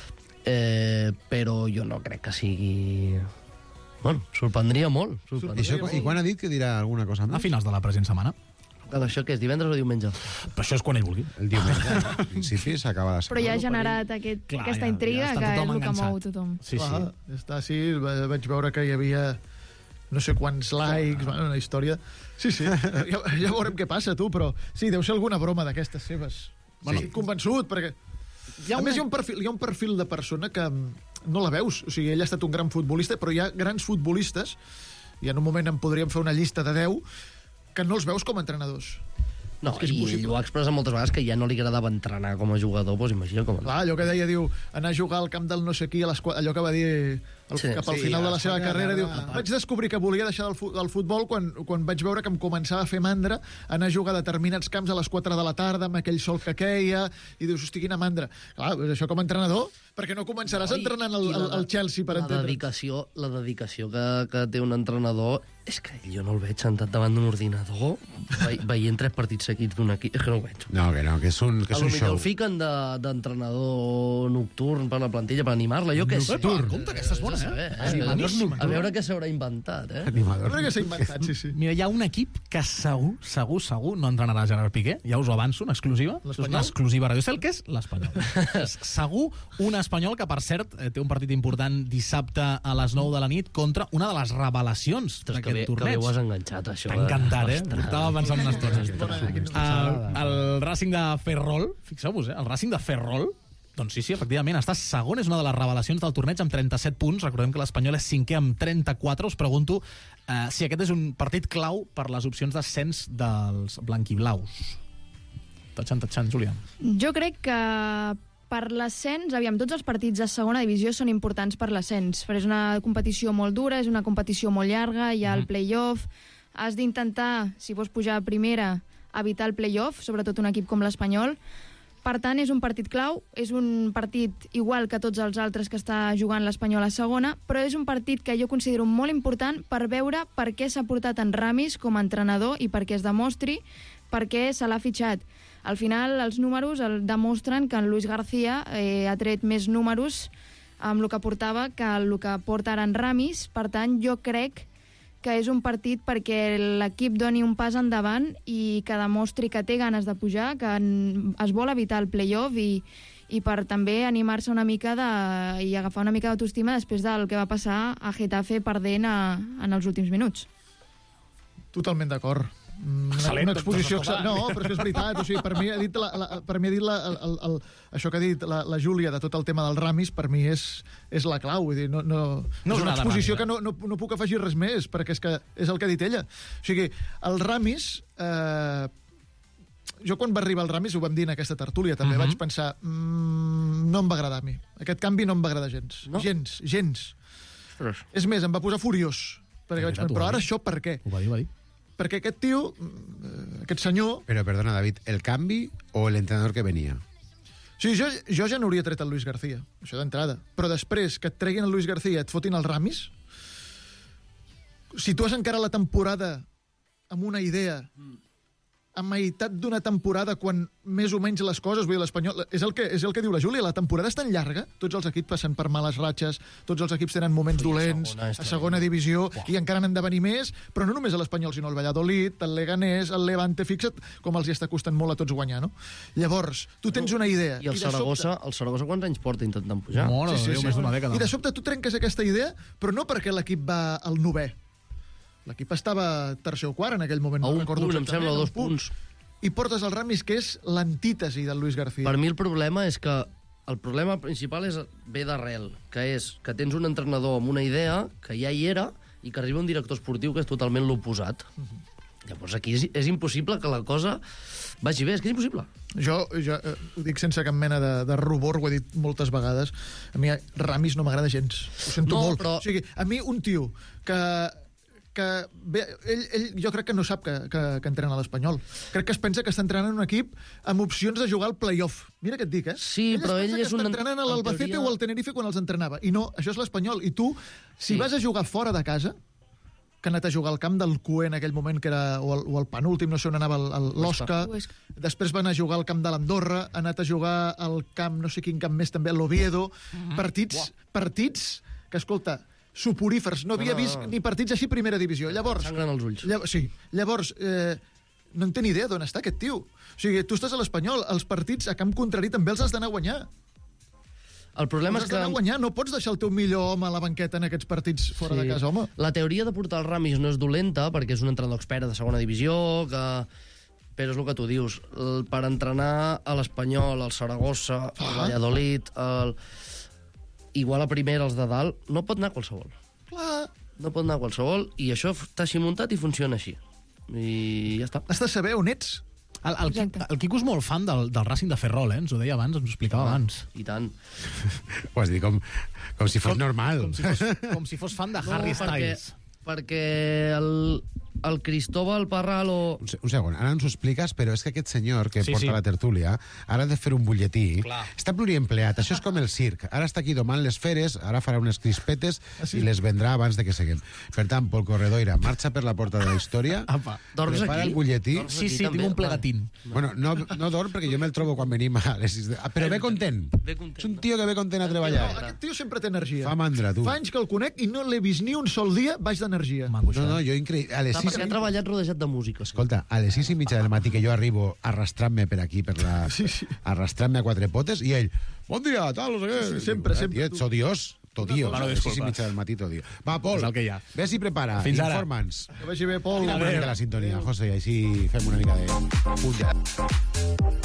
Eh, però jo no crec que sigui... Bueno, sorprendria molt. Sorprendria I, això, molt. I quan ha dit que dirà alguna cosa més? A finals de la present setmana. Això què és, divendres o diumenge? Però això és quan ell vulgui. El diumenge, al principi, s'acaba la setmana. Però ja ha generat aquest, Clar, aquesta ja, intriga ja que és el que mou tothom. Sí, sí. Ah, està així, vaig veure que hi havia no sé quants likes, bueno, una història... Sí, sí, ja, ja veurem què passa, tu, però sí, deu ser alguna broma d'aquestes seves. Bueno, estic convençut, perquè... Hi ha a una... més, hi ha, un perfil, hi ha un perfil de persona que no la veus. O sigui, ell ha estat un gran futbolista, però hi ha grans futbolistes, i en un moment en podríem fer una llista de deu, que no els veus com a entrenadors. No, és que és i possible. Ell ho ha expressat moltes vegades que ja no li agradava entrenar com a jugador, doncs imagina com... Clar, allò que deia, diu, anar a jugar al camp del no sé qui, a les, allò que va dir el, sí, cap al sí, final de la seva carrera, diu, vaig descobrir que volia deixar el, el futbol quan, quan vaig veure que em començava a fer mandra anar a jugar a determinats camps a les quatre de la tarda amb aquell sol que queia, i dius, hosti, quina mandra. Clar, això com a entrenador, perquè no començaràs no, i, entrenant el, el, el Chelsea, per la entendre. Dedicació, la dedicació que, que té un entrenador, és que jo no el veig sentat davant d'un ordinador ve, veient tres partits seguits d'un equip, és que no ho veig. No, que no, que és un, que és un show. El fiquen d'entrenador de, nocturn per la plantilla, per animar-la, jo què sé. Nocturn, compte, aquesta és bona, eh? eh? Sí, a veure què s'haurà inventat, eh? Animador. A veure què s'ha inventat, sí, sí. Mira, hi ha un equip que segur, segur, segur no entrenarà Gerard Piqué, ja us ho avanço, una exclusiva. És una exclusiva Radio Cel, que és l'Espanyol. Segur un espanyol que, per cert, té un partit important dissabte a les nou de la nit contra una de les revelacions d'aquest torneig. Que bé ho has enganxat, això. T'ha encantat, eh? Estava pensant una estona. El Racing de Ferrol, fixeu-vos, eh? El Racing de Ferrol, doncs sí, sí, efectivament, està segon, és una de les revelacions del torneig amb trenta-set punts. Recordem que l'Espanyol és cinquè amb trenta-quatre. Us pregunto eh, si aquest és un partit clau per les opcions d'ascens dels blanquiblaus. Tatxant, tatxant, Júlia. Jo crec que per l'ascens, aviam, tots els partits de segona divisió són importants per l'ascens, però és una competició molt dura, és una competició molt llarga, hi ha el play-off, has d'intentar, si vols pujar a primera, evitar el play-off, sobretot un equip com l'Espanyol. Per tant, és un partit clau, és un partit igual que tots els altres que està jugant l'Espanyol a segona, però és un partit que jo considero molt important per veure per què s'ha portat en Ramis com a entrenador i per què es demostri per què se l'ha fitxat. Al final, els números el demostren que en Luis García eh, ha tret més números amb el que portava que el que porta ara en Ramis. Per tant, jo crec que és un partit perquè l'equip doni un pas endavant i que demostri que té ganes de pujar, que es vol evitar el play-off i, i per també animar-se una mica de, i agafar una mica d'autoestima després del que va passar a Getafe perdent a, en els últims minuts. Totalment d'acord. Una, una exposició excel·lent. No, però és que és veritat. O sigui, per mi ha dit, la, la, per mi ha dit la, el, el, això que ha dit la, la Júlia de tot el tema del Ramis, per mi és, és la clau. Vull dir, no, no, no és una exposició que no, no, no puc afegir res més, perquè és, que és el que ha dit ella. O sigui, el Ramis... Eh, jo quan va arribar el Ramis, ho vam dir en aquesta tertúlia també, uh-huh. vaig pensar, mmm, no em va agradar a mi. Aquest canvi no em va agradar gens. No? Gens, gens. Res. És més, em va posar furiós. Perquè vaig pensar, però ara això per què? Ho va dir, ho va dir. Perquè aquest tio, aquest senyor... Però, perdona, David, el canvi o l'entrenador que venia? Sí, jo, jo ja no hauria tret el Luis García, això d'entrada. Però després que et treguin el Luis García i et fotin el Ramis, si tu has encara la temporada amb una idea, a meitat d'una temporada, quan més o menys les coses, vull dir, l'Espanyol... És el, que, és el que diu la Júlia, la temporada és tan llarga, tots els equips passen per males ratxes, tots els equips tenen moments sí, dolents, segona, a segona divisió, wow. I encara n'han de venir més, però no només a l'Espanyol, sinó el Valladolid, el Leganés, el Levante, fixa't com els hi està costant molt a tots guanyar, no? Llavors, tu tens una idea... I el Saragossa, sobte... el Saragossa quants anys porta intentant pujar? Mora, sí, sí, sí, més d'una dècada. I de sobte tu trenques aquesta idea, però no perquè l'equip va al novè. L'equip estava tercer o quart en aquell moment. A no un punt, em sembla, dos punts. I portes el Ramis, que és l'antítesi del Luis García. Per mi el problema és que el problema principal és ve d'arrel, que és que tens un entrenador amb una idea que ja hi era i que arriba un director esportiu que és totalment l'oposat. Uh-huh. Llavors aquí és, és impossible que la cosa vagi bé, és que és impossible. Jo, jo eh, ho dic sense cap mena de, de rubor, ho he dit moltes vegades. A mi Ramis no m'agrada gens. Ho sento No, molt. però- O sigui, a mi un tio que que bé, ell, ell jo crec que no sap que, que, que entrena a l'Espanyol. Crec que es pensa que està entrenant un equip amb opcions de jugar al play-off. Mira què et dic, eh? Sí, ell però es ell pensa és que un està en- entrenant a en l'Albacete teoria- o al Tenerife quan els entrenava. I no, això és l'Espanyol. I tu, si Sí. vas a jugar fora de casa, que ha anat a jugar al camp del Cue en aquell moment, que era, o el, o el penúltim, no sé on anava, el- el- l'Osca. Huesca. Després van a jugar al camp de l'Andorra, ha anat a jugar al camp, no sé quin camp més, també, l'Oviedo. Partits, partits que, escolta, suporífers. No havia No, no, vist no. ni partits així primera divisió. Llavors, Sangren els ulls. Llavors, sí, llavors, eh, no en té ni idea d'on està aquest tio. O sigui, tu estàs a l'Espanyol, els partits a camp contrari també els has d'anar a guanyar. El problema Els és has d'anar a que guanyar, no pots deixar el teu millor home a la banqueta en aquests partits fora Sí. de casa, home. La teoria de portar el Ramis no és dolenta, perquè és un entrenador expert de segona divisió, que... però és el que tu dius. El, per entrenar a l'Espanyol, al Saragossa, al Ah. Valladolid, el... igual a primera, els de dalt, no pot anar qualsevol. Clar, No pot anar qualsevol, i això està així muntat i funciona així. I ja està. has de saber on ets. El, el, Qui- el Quico és molt fan del, del Racing de Ferrol, eh? Ens ho deia abans, ens ho explicava Home, abans. I tant. Ho has dit com, com si fos Com- normal. Com si fos, com si fos fan de Harry perquè, Styles. perquè el, el Cristóbal Parralo... Un, se- un segon, ara ens ho expliques, però és que aquest senyor que Sí, porta sí. la tertúlia ara ha de fer un butlletí. Clar. Està pluriempleat, això és com el circ. Ara està aquí domant les feres, ara farà unes crispetes i les vendrà abans de que seguim. Per tant, Pol Corredoira marxa per la porta de la història, Apa. Dorms prepara aquí? el butlletí. Dorms Sí, aquí sí, també? tinc un plegatín. Bueno, no, no dorm perquè jo me'l trobo quan venim a les sis de... Ah, però ve content. Ve content, És un no? tio que ve content a No, treballar. aquest tio sempre té energia. Fa mandra, tu. Fa anys que el conec i no l'he vist ni un sol dia baix d'energia. Maco, No, no, jo increïble. A les Clar, sis... perquè ha treballat rodejat de música. Sí. Escolta, a les sis i mitja del matí que jo arribo arrastrant-me per aquí, per la... Sí, sí. arrastrant-me a quatre potes, i ell, bon dia, tal, no sé què. Sí, sí, sempre, Dic, sempre, Tio, tu. ets odiós, todiós. Bueno, A les sis i disculpa. mitja del matí, todiós. Va, Pol, És el que hi ha. ves i prepara, Fins ara. informa'ns. Que vagi bé, Pol. Una mica la sintonia, José, i així fem una mica de punt de...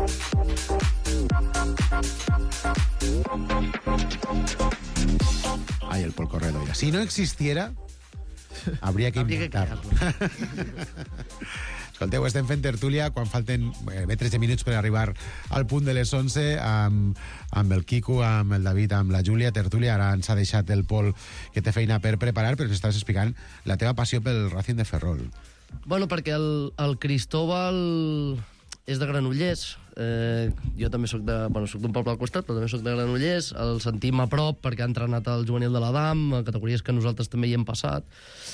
Ai, el Pol Corredoira. Si no existiera, habría que Habría que inventarlo. Escolteu, estem fent tertúlia quan falten eh, bé tretze minuts per arribar al punt de les onze amb, amb el Quico, amb el David, amb la Júlia. Tertúlia, ara ens ha deixat el Pol que té feina per preparar, però ens estàs explicant la teva passió pel Racing de Ferrol. Bueno, perquè el, el Cristóbal és de Granollers. Eh, jo també soc de... Bueno, soc d'un poble al costat, però també soc de Granollers. El sentim a prop perquè ha entrenat al juvenil de l'Adam, a categories que nosaltres també hi hem passat.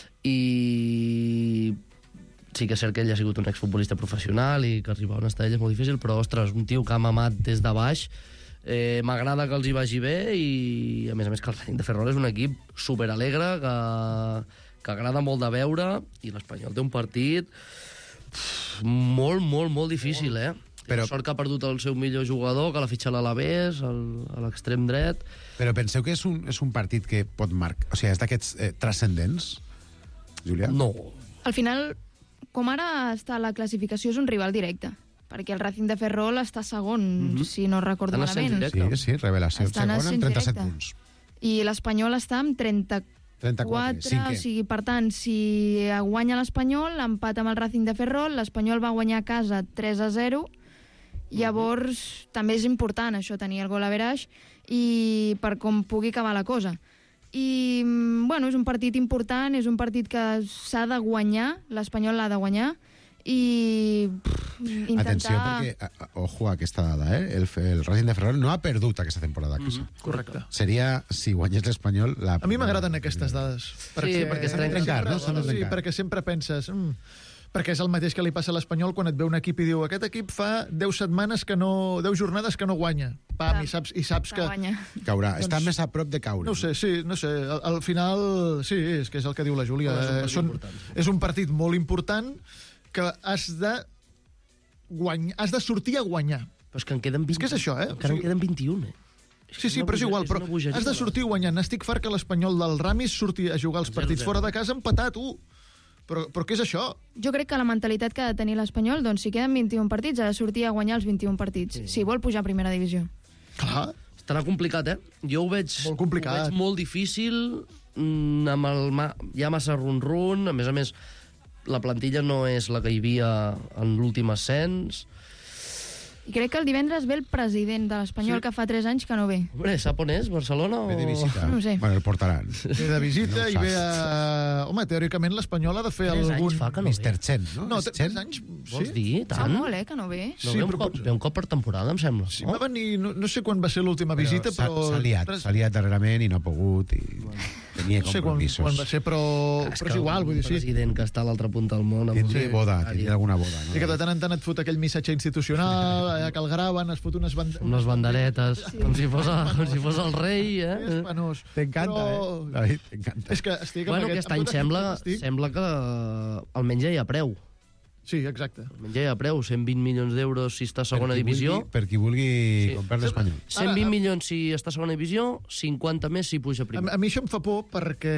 I sí que és cert que ell ha sigut un exfutbolista professional i que arribar a on està ell és molt difícil, però, ostres, un tio que ha mamat des de baix. Eh, M'agrada que els hi vagi bé i, a més a més, que el Racing de Ferrol és un equip superalegre que, que agrada molt de veure i l'Espanyol té un partit pff, molt, molt, molt difícil, eh? Però... Però- La sort que ha perdut el seu millor jugador, que l'ha fitxat l'Alavés, el- a l'extrem dret. Però penseu que és un, és un partit que pot marcar... O sigui, és d'aquests eh, transcendents, Júlia? No. Al final, com ara està la classificació, és un rival directe, perquè el Racing de Ferrol està segon, Mhm. si no recordo En ascens malament. directe. Sí, sí, revelació. Està en Segon ascens amb trenta-set directe. punts. I l'Espanyol està amb trenta-quatre, trenta-quatre, cinquè. o sigui, per tant, si guanya l'Espanyol, empat amb el Racing de Ferrol, l'Espanyol va guanyar a casa tres a zero, llavors també és important això, tenir el gol a veraix, i per com pugui acabar la cosa. I, mm, bueno, és un partit important, és un partit que s'ha de guanyar, l'Espanyol l'ha de guanyar, i pff, intentar... Atenció, perquè, a- a- ojo a aquesta dada, eh? El, el Racing de Ferrol no ha perdut aquesta temporada a casa. Correcte. Seria, si guanyés l'Espanyol... La... A mi m'agraden aquestes dades. Sí, perquè es trenquen. trencar, no? S'han de Sí, trencar. perquè sempre penses... Mm, perquè és el mateix que li passa a l'Espanyol quan et ve un equip i diu aquest equip fa deu setmanes que no... deu jornades que no guanya. Pam, Clar. i saps, i saps que... guanya. Caurà. Doncs- Està més a prop de caure. No ho sé, sí, no sé. Al, al final, sí, és que és el que diu la Júlia. Però és un Eh, partit Són, important, sí. és un partit molt important que has de guanyar, has de sortir a guanyar. Però és que en queden vint... És que és això, eh? Encara O sigui- en queden vint-i-un, eh? Sí, sí, una però és bogeria, igual, és però una bogeria, has de sortir guanyant. Estic fart que l'Espanyol del Ramis surti a jugar els partits zero zero. fora de casa empatat, u. Però, però què és això? Jo crec que la mentalitat que ha de tenir l'Espanyol, doncs si queden vint-i-un partits, ha de sortir a guanyar els vint-i-un partits, sí. si vol pujar a primera divisió. Clar. Estarà complicat, eh? Jo ho veig Molt complicat. Ho veig molt difícil, mm, amb el ma... hi ha massa run-run, a més a més, la plantilla no és la que hi havia en l'últim ascens. I crec que el divendres ve el president de l'Espanyol, sí. que fa tres anys que no ve. Hombre, sap on és? Barcelona o...? Ve de visita. No ho sé. Bueno, el portaran. Ve de visita No i ve a... Home, teòricament l'Espanyol ha de fer Tres algun... anys fa que no mister ve. Chen, no? No, És tres Chen? anys... Vols Sí? dir? Fa Tant? molt, eh, que no ve. No, Sí, ve, un però cop, pot- ve un cop per temporada, em sembla. Sí, no? va venir... No, no sé quan va ser l'última visita, s'ha- però... S'ha liat, Tres- s'ha liat darrerament i no ha pogut i tenia No sé quan, compromisos. quan va ser, però, És però que és igual, vull dir, un sí. president que està a l'altra punta del món... amb- Tindria Sí. boda, Ah, tindria alguna boda. I que de tant en tant et fot aquell missatge institucional, allà que el graven, es fot unes banderes... Unes banderetes, sí. com, si fos, com si fos el rei, És eh? penós. T'encanta, Però- eh? David, t'encanta. És que estic amb Bueno, aquest... aquest any amb tot sembla, aquest estic. sembla que almenys ja hi ha preu. Sí, exacte. Almenys ja hi ha preu, cent vint milions d'euros si està a segona Per qui divisió. vulgui- Per qui vulgui Sí. comprar l'Espanyol. cent vint milions si està a segona divisió, cinquanta més si puja a A, primera. a mi això em fa por perquè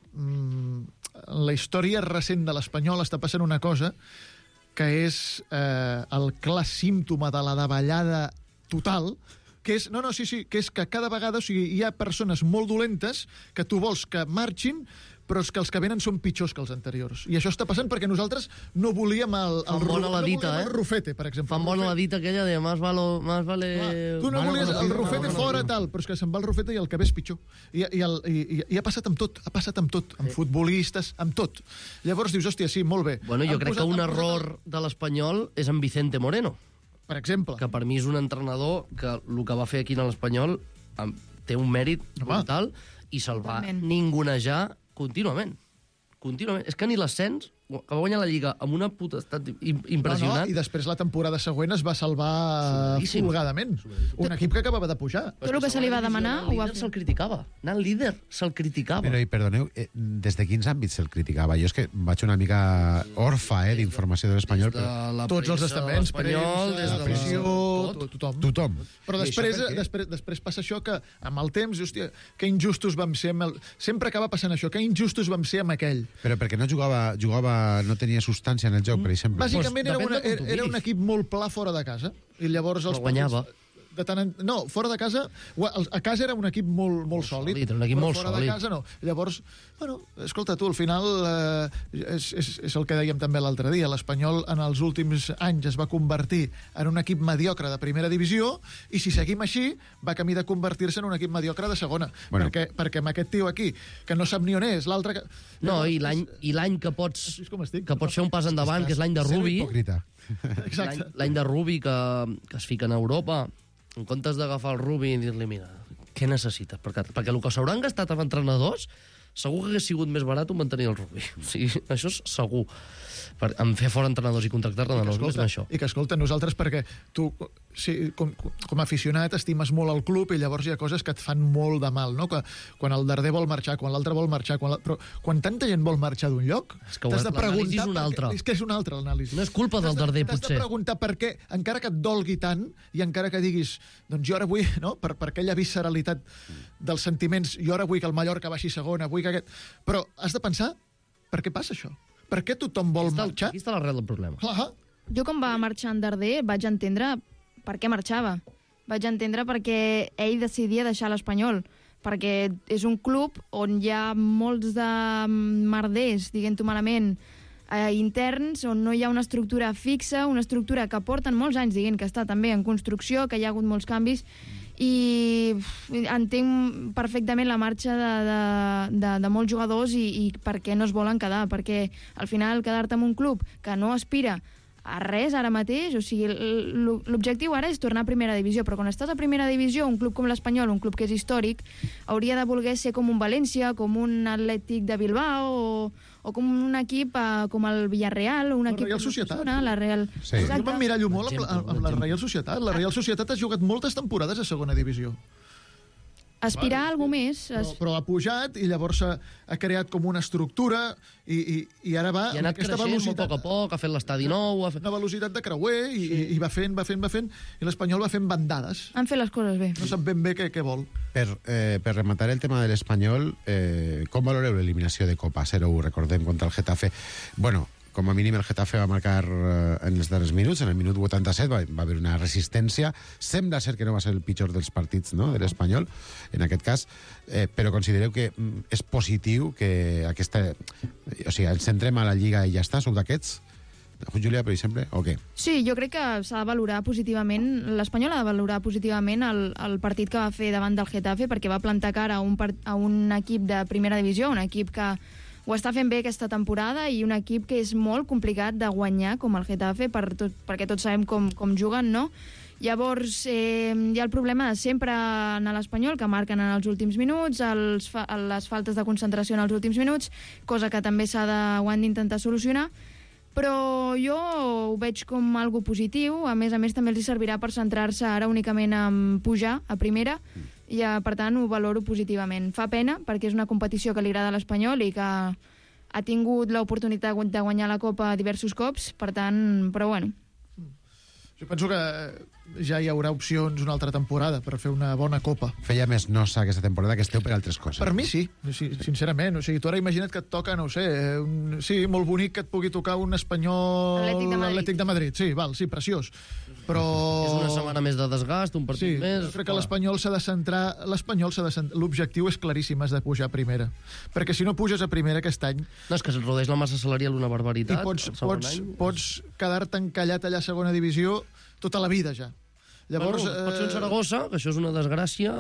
mm, en la història recent de l'Espanyol està passant una cosa que és eh, el clar símptoma de la davallada total, que és, no, no, sí, sí, que és que cada vegada, o sigui, hi ha persones molt dolentes que tu vols que marxin, però és que els que venen són pitjors que els anteriors. I això està passant perquè nosaltres no volíem el, el, Fan bona la no dita, volíem eh? el Rufete, per exemple. Fan bona la dita aquella de más, valo, más vale... Clar, tu no Malo volies el conocido, Rufete malo fora, conocido. tal, però és que se'n va el Rufete i el que ve és pitjor. I, i, el, i, i, i ha passat amb tot, ha passat amb tot, amb futbolistes, amb tot. Llavors dius, hòstia, sí, molt bé. Bueno, jo Han crec posat- que un han posat error de l'Espanyol és en Vicente Moreno, Per exemple. que per mi és un entrenador que el que va fer aquí en l'Espanyol em- té un mèrit brutal i se'l va Totalment. ningunejar contínuament. Contínuament. És que ni l'ascens, que va guanyar la Lliga amb una potestat im- impressionant... No, no, i després la temporada següent es va salvar Sobradíssim. folgadament. Un equip que acabava de pujar. Tot el que se li va demanar ho va Líder fer. se'l criticava. Anant líder se'l criticava. Però, i perdoneu, eh, des de quins àmbits se'l criticava? Jo és que vaig una mica orfa eh, d'informació de l'Espanyol. De Però... la Tots els premsa estaments, espanyol, premsa, des de la- afició, tot. to- tothom. Tothom. Però I després, això per què? després, després passa això que amb el temps, hòstia, que injustos vam ser amb el... Sempre acaba passant això, que injustos vam ser amb aquell. Però perquè no jugava, jugava no tenia substància en el joc, per exemple. Bàsicament Pues era, depèn una, de com era, tu era un miris. equip molt pla fora de casa. I llavors els Però guanyava. partits De tant en... No, fora de casa... A casa era un equip molt, molt sòlid. sòlid, era un equip però molt fora sòlid. de casa no. Llavors, bueno, escolta, tu, al final eh, és, és, és el que dèiem també l'altre dia. L'Espanyol en els últims anys es va convertir en un equip mediocre de primera divisió i si seguim així va camí de convertir-se en un equip mediocre de segona. Bueno. Perquè, perquè amb aquest tio aquí, que no sap ni on és, l'altre... Que... No, i l'any i l'any que pots Així és com estic. que pots fer un pas endavant, que és l'any de Zero Rubi, hipòcrita. Exacte. l'any l'any de Rubi que, que es fica en Europa, en comptes d'agafar el Rubi i dir-li, mira, què necessites? Perquè, perquè el que s'hauran gastat amb entrenadors segur que hagués sigut més barat un mantenir el Rubi. O sigui, això és segur. Per, en fer fora entrenadors i contractar-ne de nous, més escolta, això. I que, escolta, nosaltres, perquè tu, sí, com, com a aficionat, estimes molt el club i llavors hi ha coses que et fan molt de mal, no? Que, quan el darder vol marxar, quan l'altre vol marxar... Quan la... Però quan tanta gent vol marxar d'un lloc, És que t'has de l'anàlisi preguntar... és un per altre. què- És que és un altre l'anàlisi. No és culpa del T'has de- darder, T'has potser. de preguntar per què, encara que et dolgui tant i encara que diguis, doncs jo ara vull, no? per, per aquella visceralitat dels sentiments, jo ara vull que el Mallorca baixi segona, vull que aquest... Però has de pensar, per què passa això? Per què tothom vol Aquí està, marxar? aquí està l'arrel del problema. Clar, Jo, quan va marxar en Darder, vaig entendre per què marxava. Vaig entendre perquè ell decidia deixar l'Espanyol, perquè és un club on hi ha molts de merders, diguem-ho malament, eh, interns, on no hi ha una estructura fixa, una estructura que porten molts anys dient que està també en construcció, que hi ha hagut molts canvis, i uf, entenc perfectament la marxa de, de, de, de molts jugadors i, i per què no es volen quedar, perquè al final quedar-te en un club que no aspira a res ara mateix, o sigui, l- l'objectiu ara és tornar a primera divisió, però quan estàs a primera divisió, un club com l'Espanyol, un club que és històric, hauria de voler ser com un València, com un Atlètic de Bilbao, o, o com un equip eh, com el Villarreal, o un La equip Reial com Societat. l'Osasuna, la Real... Sí. jo m'emmirallo molt amb, exemple, amb, amb la Reial Societat. La Reial Societat ha jugat moltes temporades a segona divisió. Aspirar a alguna més... Però, Es... però ha pujat i llavors ha, ha creat com una estructura i, i, i ara va I ha amb anat aquesta creixent molt a velocitat, poc a poc, ha fet l'estadi nou... Ha fet... una velocitat de creuer i, sí. i va fent, va fent, va fent, i l'Espanyol va fent bandades. Han fet les coses bé. No sap ben bé què, què vol. Per, eh, per rematar el tema de l'Espanyol, eh, com valoreu l'eliminació de Copa zero u, recordem, contra el Getafe? Bueno, com a mínim el Getafe va marcar eh, en els darrers minuts, en el minut vuitanta-set va, va haver una resistència, sembla ser que no va ser el pitjor dels partits, no?, de l'Espanyol en aquest cas, eh, però considereu que mm, és positiu que aquesta, o sigui, ens centrem a la Lliga i ja està, sou d'aquests? Júlia, per exemple, o què? Sí, jo crec que s'ha de valorar positivament, l'Espanyol ha de valorar positivament el, el partit que va fer davant del Getafe, perquè va plantar cara a un, part, a un equip de primera divisió, un equip que ho està fent bé aquesta temporada i un equip que és molt complicat de guanyar, com el Getafe, per tot, perquè tots sabem com, com juguen, no? Llavors, eh, hi ha el problema de sempre en l'Espanyol, que marquen en els últims minuts, els fa, les faltes de concentració en els últims minuts, cosa que també s'ha de, ho han d'intentar solucionar, però jo ho veig com algo positiu. A més a més, també els servirà per centrar-se ara únicament en pujar a primera i, per tant, ho valoro positivament. Fa pena, perquè és una competició que li agrada a l'Espanyol i que ha tingut l'oportunitat de guanyar la Copa diversos cops, per tant, però bueno. Jo penso que ja hi haurà opcions una altra temporada per fer una bona Copa. Feia més nosa aquesta temporada que esteu per altres coses. Per mi sí, sí, sincerament. O sigui, tu ara imagina't que et toca, no ho sé, un, sí, molt bonic que et pugui tocar un espanyol... Atlètic de Madrid. Atlètic de Madrid, sí, val, sí, preciós. Però... És una setmana més de desgast, un partit sí, més... Jo crec que l'Espanyol s'ha de centrar... L'Espanyol s'ha de centrar... L'objectiu és claríssim, has de pujar a primera. Perquè si no puges a primera aquest any... No, és que es rodeix la massa salarial una barbaritat. I pots, pots, pots quedar-te encallat allà a segona divisió tota la vida ja. Llavors, bueno, pot ser un Saragossa, que això és una desgràcia...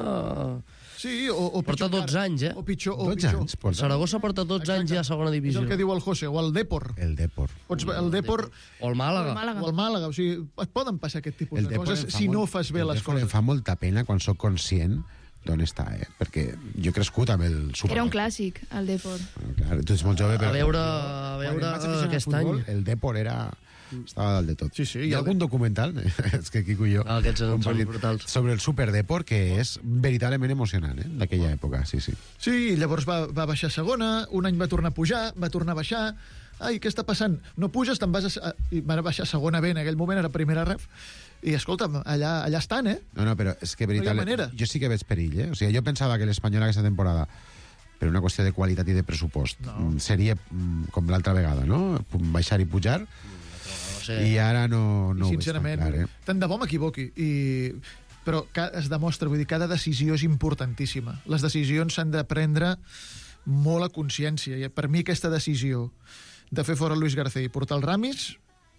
Sí, o, o porta dotze anys, eh? O pitjor, o dotze pitjor. anys, porta. Saragossa porta dotze Exacte. anys ja a segona divisió. És el que diu el José, o el Depor. El Depor. Pots, el Depor... O el Màlaga. O el Màlaga. O el Màlaga. O sigui, et poden passar aquest tipus El de coses si molt, no fas bé les coses. Em fa molta pena quan sóc conscient d'on està, eh? Perquè jo he crescut amb el Super. Era un clàssic, el Depor. Clar, tu ets molt jove, però... A veure, a veure aquest any. El Depor era... Estava dalt de tot. Sí, sí, hi ha algun documental, és que Quico i jo... Ah, aquests són, són brutals. Sobre el Super Depor, que és veritablement emocionant, eh? D'aquella època, sí, sí. Sí, llavors va, va baixar a segona, un any va tornar a pujar, va tornar a baixar... Ai, què està passant? No puges, te'n vas a... I va baixar a segona B, en aquell moment era primera ref, i escolta'm, allà, allà estan, eh? No, no, però és que veritablement... No jo sí que veig perill, eh? O sigui, jo pensava que l'Espanyol aquesta temporada, per una qüestió de qualitat i de pressupost, no. seria com l'altra vegada, no? Baixar i pujar... I ara no, no I sincerament, ho veig tan clar, eh? Tant de bo m'equivoqui. I... Però es demostra, vull dir, cada decisió és importantíssima. Les decisions s'han de prendre molt a consciència. I per mi aquesta decisió de fer fora el Luis García i portar el Ramis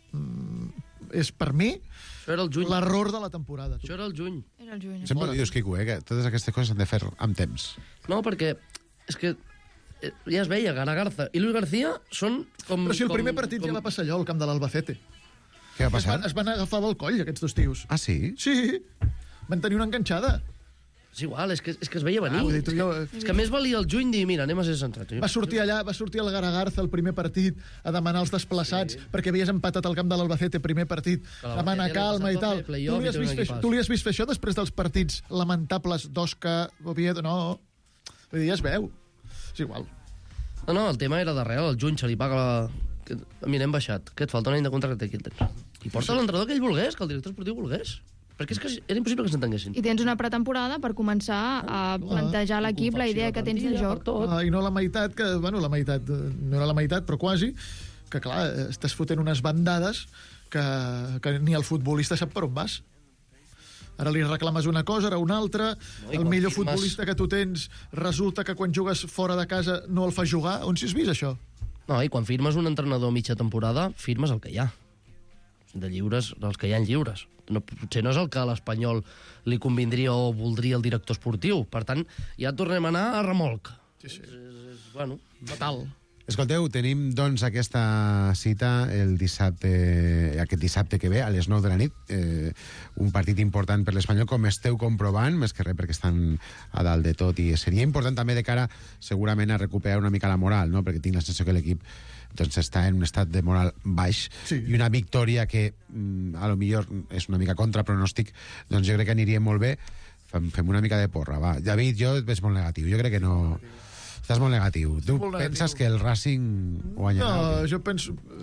és, per mi, l'error de la temporada. Això era el juny. Era el juny. Sempre dius, Quico, eh, que totes aquestes coses s'han de fer amb temps. No, perquè és que ja es veia, Gara Garza i Luis García són com... Però si el com, primer partit com... ja va passar allò, al camp de l'Albacete. Què va passar? Es van, es van agafar del coll, aquests dos tios. Ah, sí? Sí, van tenir una enganxada. És igual, és que, és que es veia venir. Ah, dir, és, jo... que, és que més valia el juny dir, mira, anem a ser sensats. Va sortir allà, va sortir el Gara Garza el primer partit a demanar els desplaçats sí. perquè havies empatat al camp de l'Albacete primer partit, demanar calma i tal. Tu li, has vist fer, tu li has vist fer això després dels partits lamentables d'Osca, Oviedo? No. Vull dir, ja es veu. És igual. No, no, el tema era d'arrel, el juny se li paga la... Mira, hem baixat. Què et falta? Un any de contracte aquí el tens. I porta l'entrenador que ell volgués, que el director esportiu volgués. Perquè és que era impossible que s'entenguessin. I tens una pretemporada per començar a plantejar a l'equip la idea que tens del joc. Ah, I no la meitat, que, bueno, la meitat, no era la meitat, però quasi, que clar, estàs fotent unes bandades que, que ni el futbolista sap per on vas. Ara li reclames una cosa, ara una altra, no, el millor firmes... futbolista que tu tens resulta que quan jugues fora de casa no el fas jugar. On si has vist això? No, i quan firmes un entrenador mitja temporada, firmes el que hi ha. De lliures, els que hi ha lliures. No, potser no és el que a l'Espanyol li convindria o voldria el director esportiu. Per tant, ja tornem a anar a remolc. Sí, sí. És, és, bueno, fatal. Escolteu, tenim doncs aquesta cita el dissabte, aquest dissabte que ve, a les nou de la nit, eh, un partit important per l'Espanyol, com esteu comprovant, més que res perquè estan a dalt de tot, i seria important també de cara segurament a recuperar una mica la moral, no? Perquè tinc la sensació que l'equip doncs, està en un estat de moral baix, sí. I una victòria que mm, a lo millor és una mica contra pronòstic, doncs jo crec que aniria molt bé. Fem, fem una mica de porra, va. David, jo et veig molt negatiu, jo crec que no... Estàs molt negatiu. Tu molt penses negatiu. que el Racing guanyarà? No, jo penso...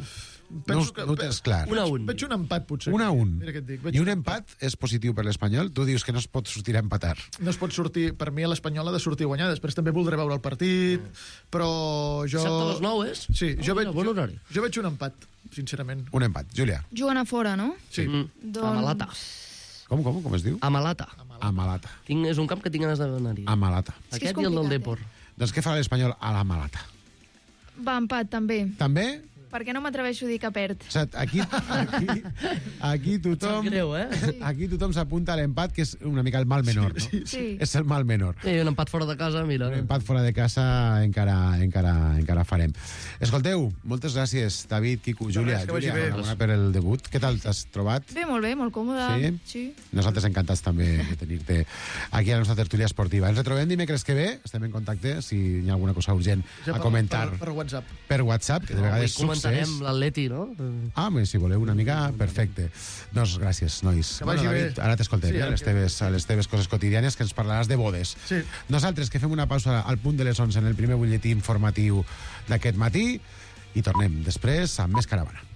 No, ho- no ho tens clar. Un a un. Veig un empat, potser. Un a un. Mira què et dic. Veig I un empat és positiu per l'Espanyol? Tu dius que no es pot sortir a empatar. No es pot sortir... Per mi, l'Espanyol ha de sortir a guanyar. Després també voldré veure el partit, però jo... Dissabte a les nou, és? Sí, jo, Oh, veig, mira, bon jo, horari. jo veig un empat, sincerament. Un empat. Júlia. Juguen a fora, no? Sí. Mm. Doncs... A Malata. Com, com, com es diu? A Malata. A Malata. Tinc, és un camp que tinc ganes d'anar-hi. A Malata. És que és Aquest i el del complicat, Depor. Doncs què farà l'Espanyol a la Malata? Va, empat, també. També? Perquè no m'atreveixo a dir que perd. O sigui, aquí, aquí, aquí tothom... Sap greu, eh? Aquí tothom s'apunta a l'empat, que és una mica el mal menor, no? Sí, Sí. És el mal menor. Sí, un empat fora de casa, mira. Un empat fora de casa encara, encara, encara farem. Escolteu, moltes gràcies, David, Quico, Júlia. res, que vagi Júlia, bé. enhorabona per el debut. Què tal t'has trobat? Bé, molt bé, molt còmode. Sí? Sí. Nosaltres encantats també de tenir-te aquí a la nostra tertúlia esportiva. Ens retrobem dimecres que ve, estem en contacte, si hi ha alguna cosa urgent Ja a per- comentar Per, per WhatsApp. per WhatsApp, que de No, vegades avui comentarem succés. l'Atleti, no? Ah, bé, si voleu una mica, perfecte. Doncs gràcies, nois. Que vagi bé. David, ara t'escoltem, Sí, sí, a, ara les que- teves, a les teves coses quotidianes, que ens parlaràs de bodes. Sí. Nosaltres, que fem una pausa al punt de les onze en el primer butlletí informatiu d'aquest matí, i tornem després amb més caravana.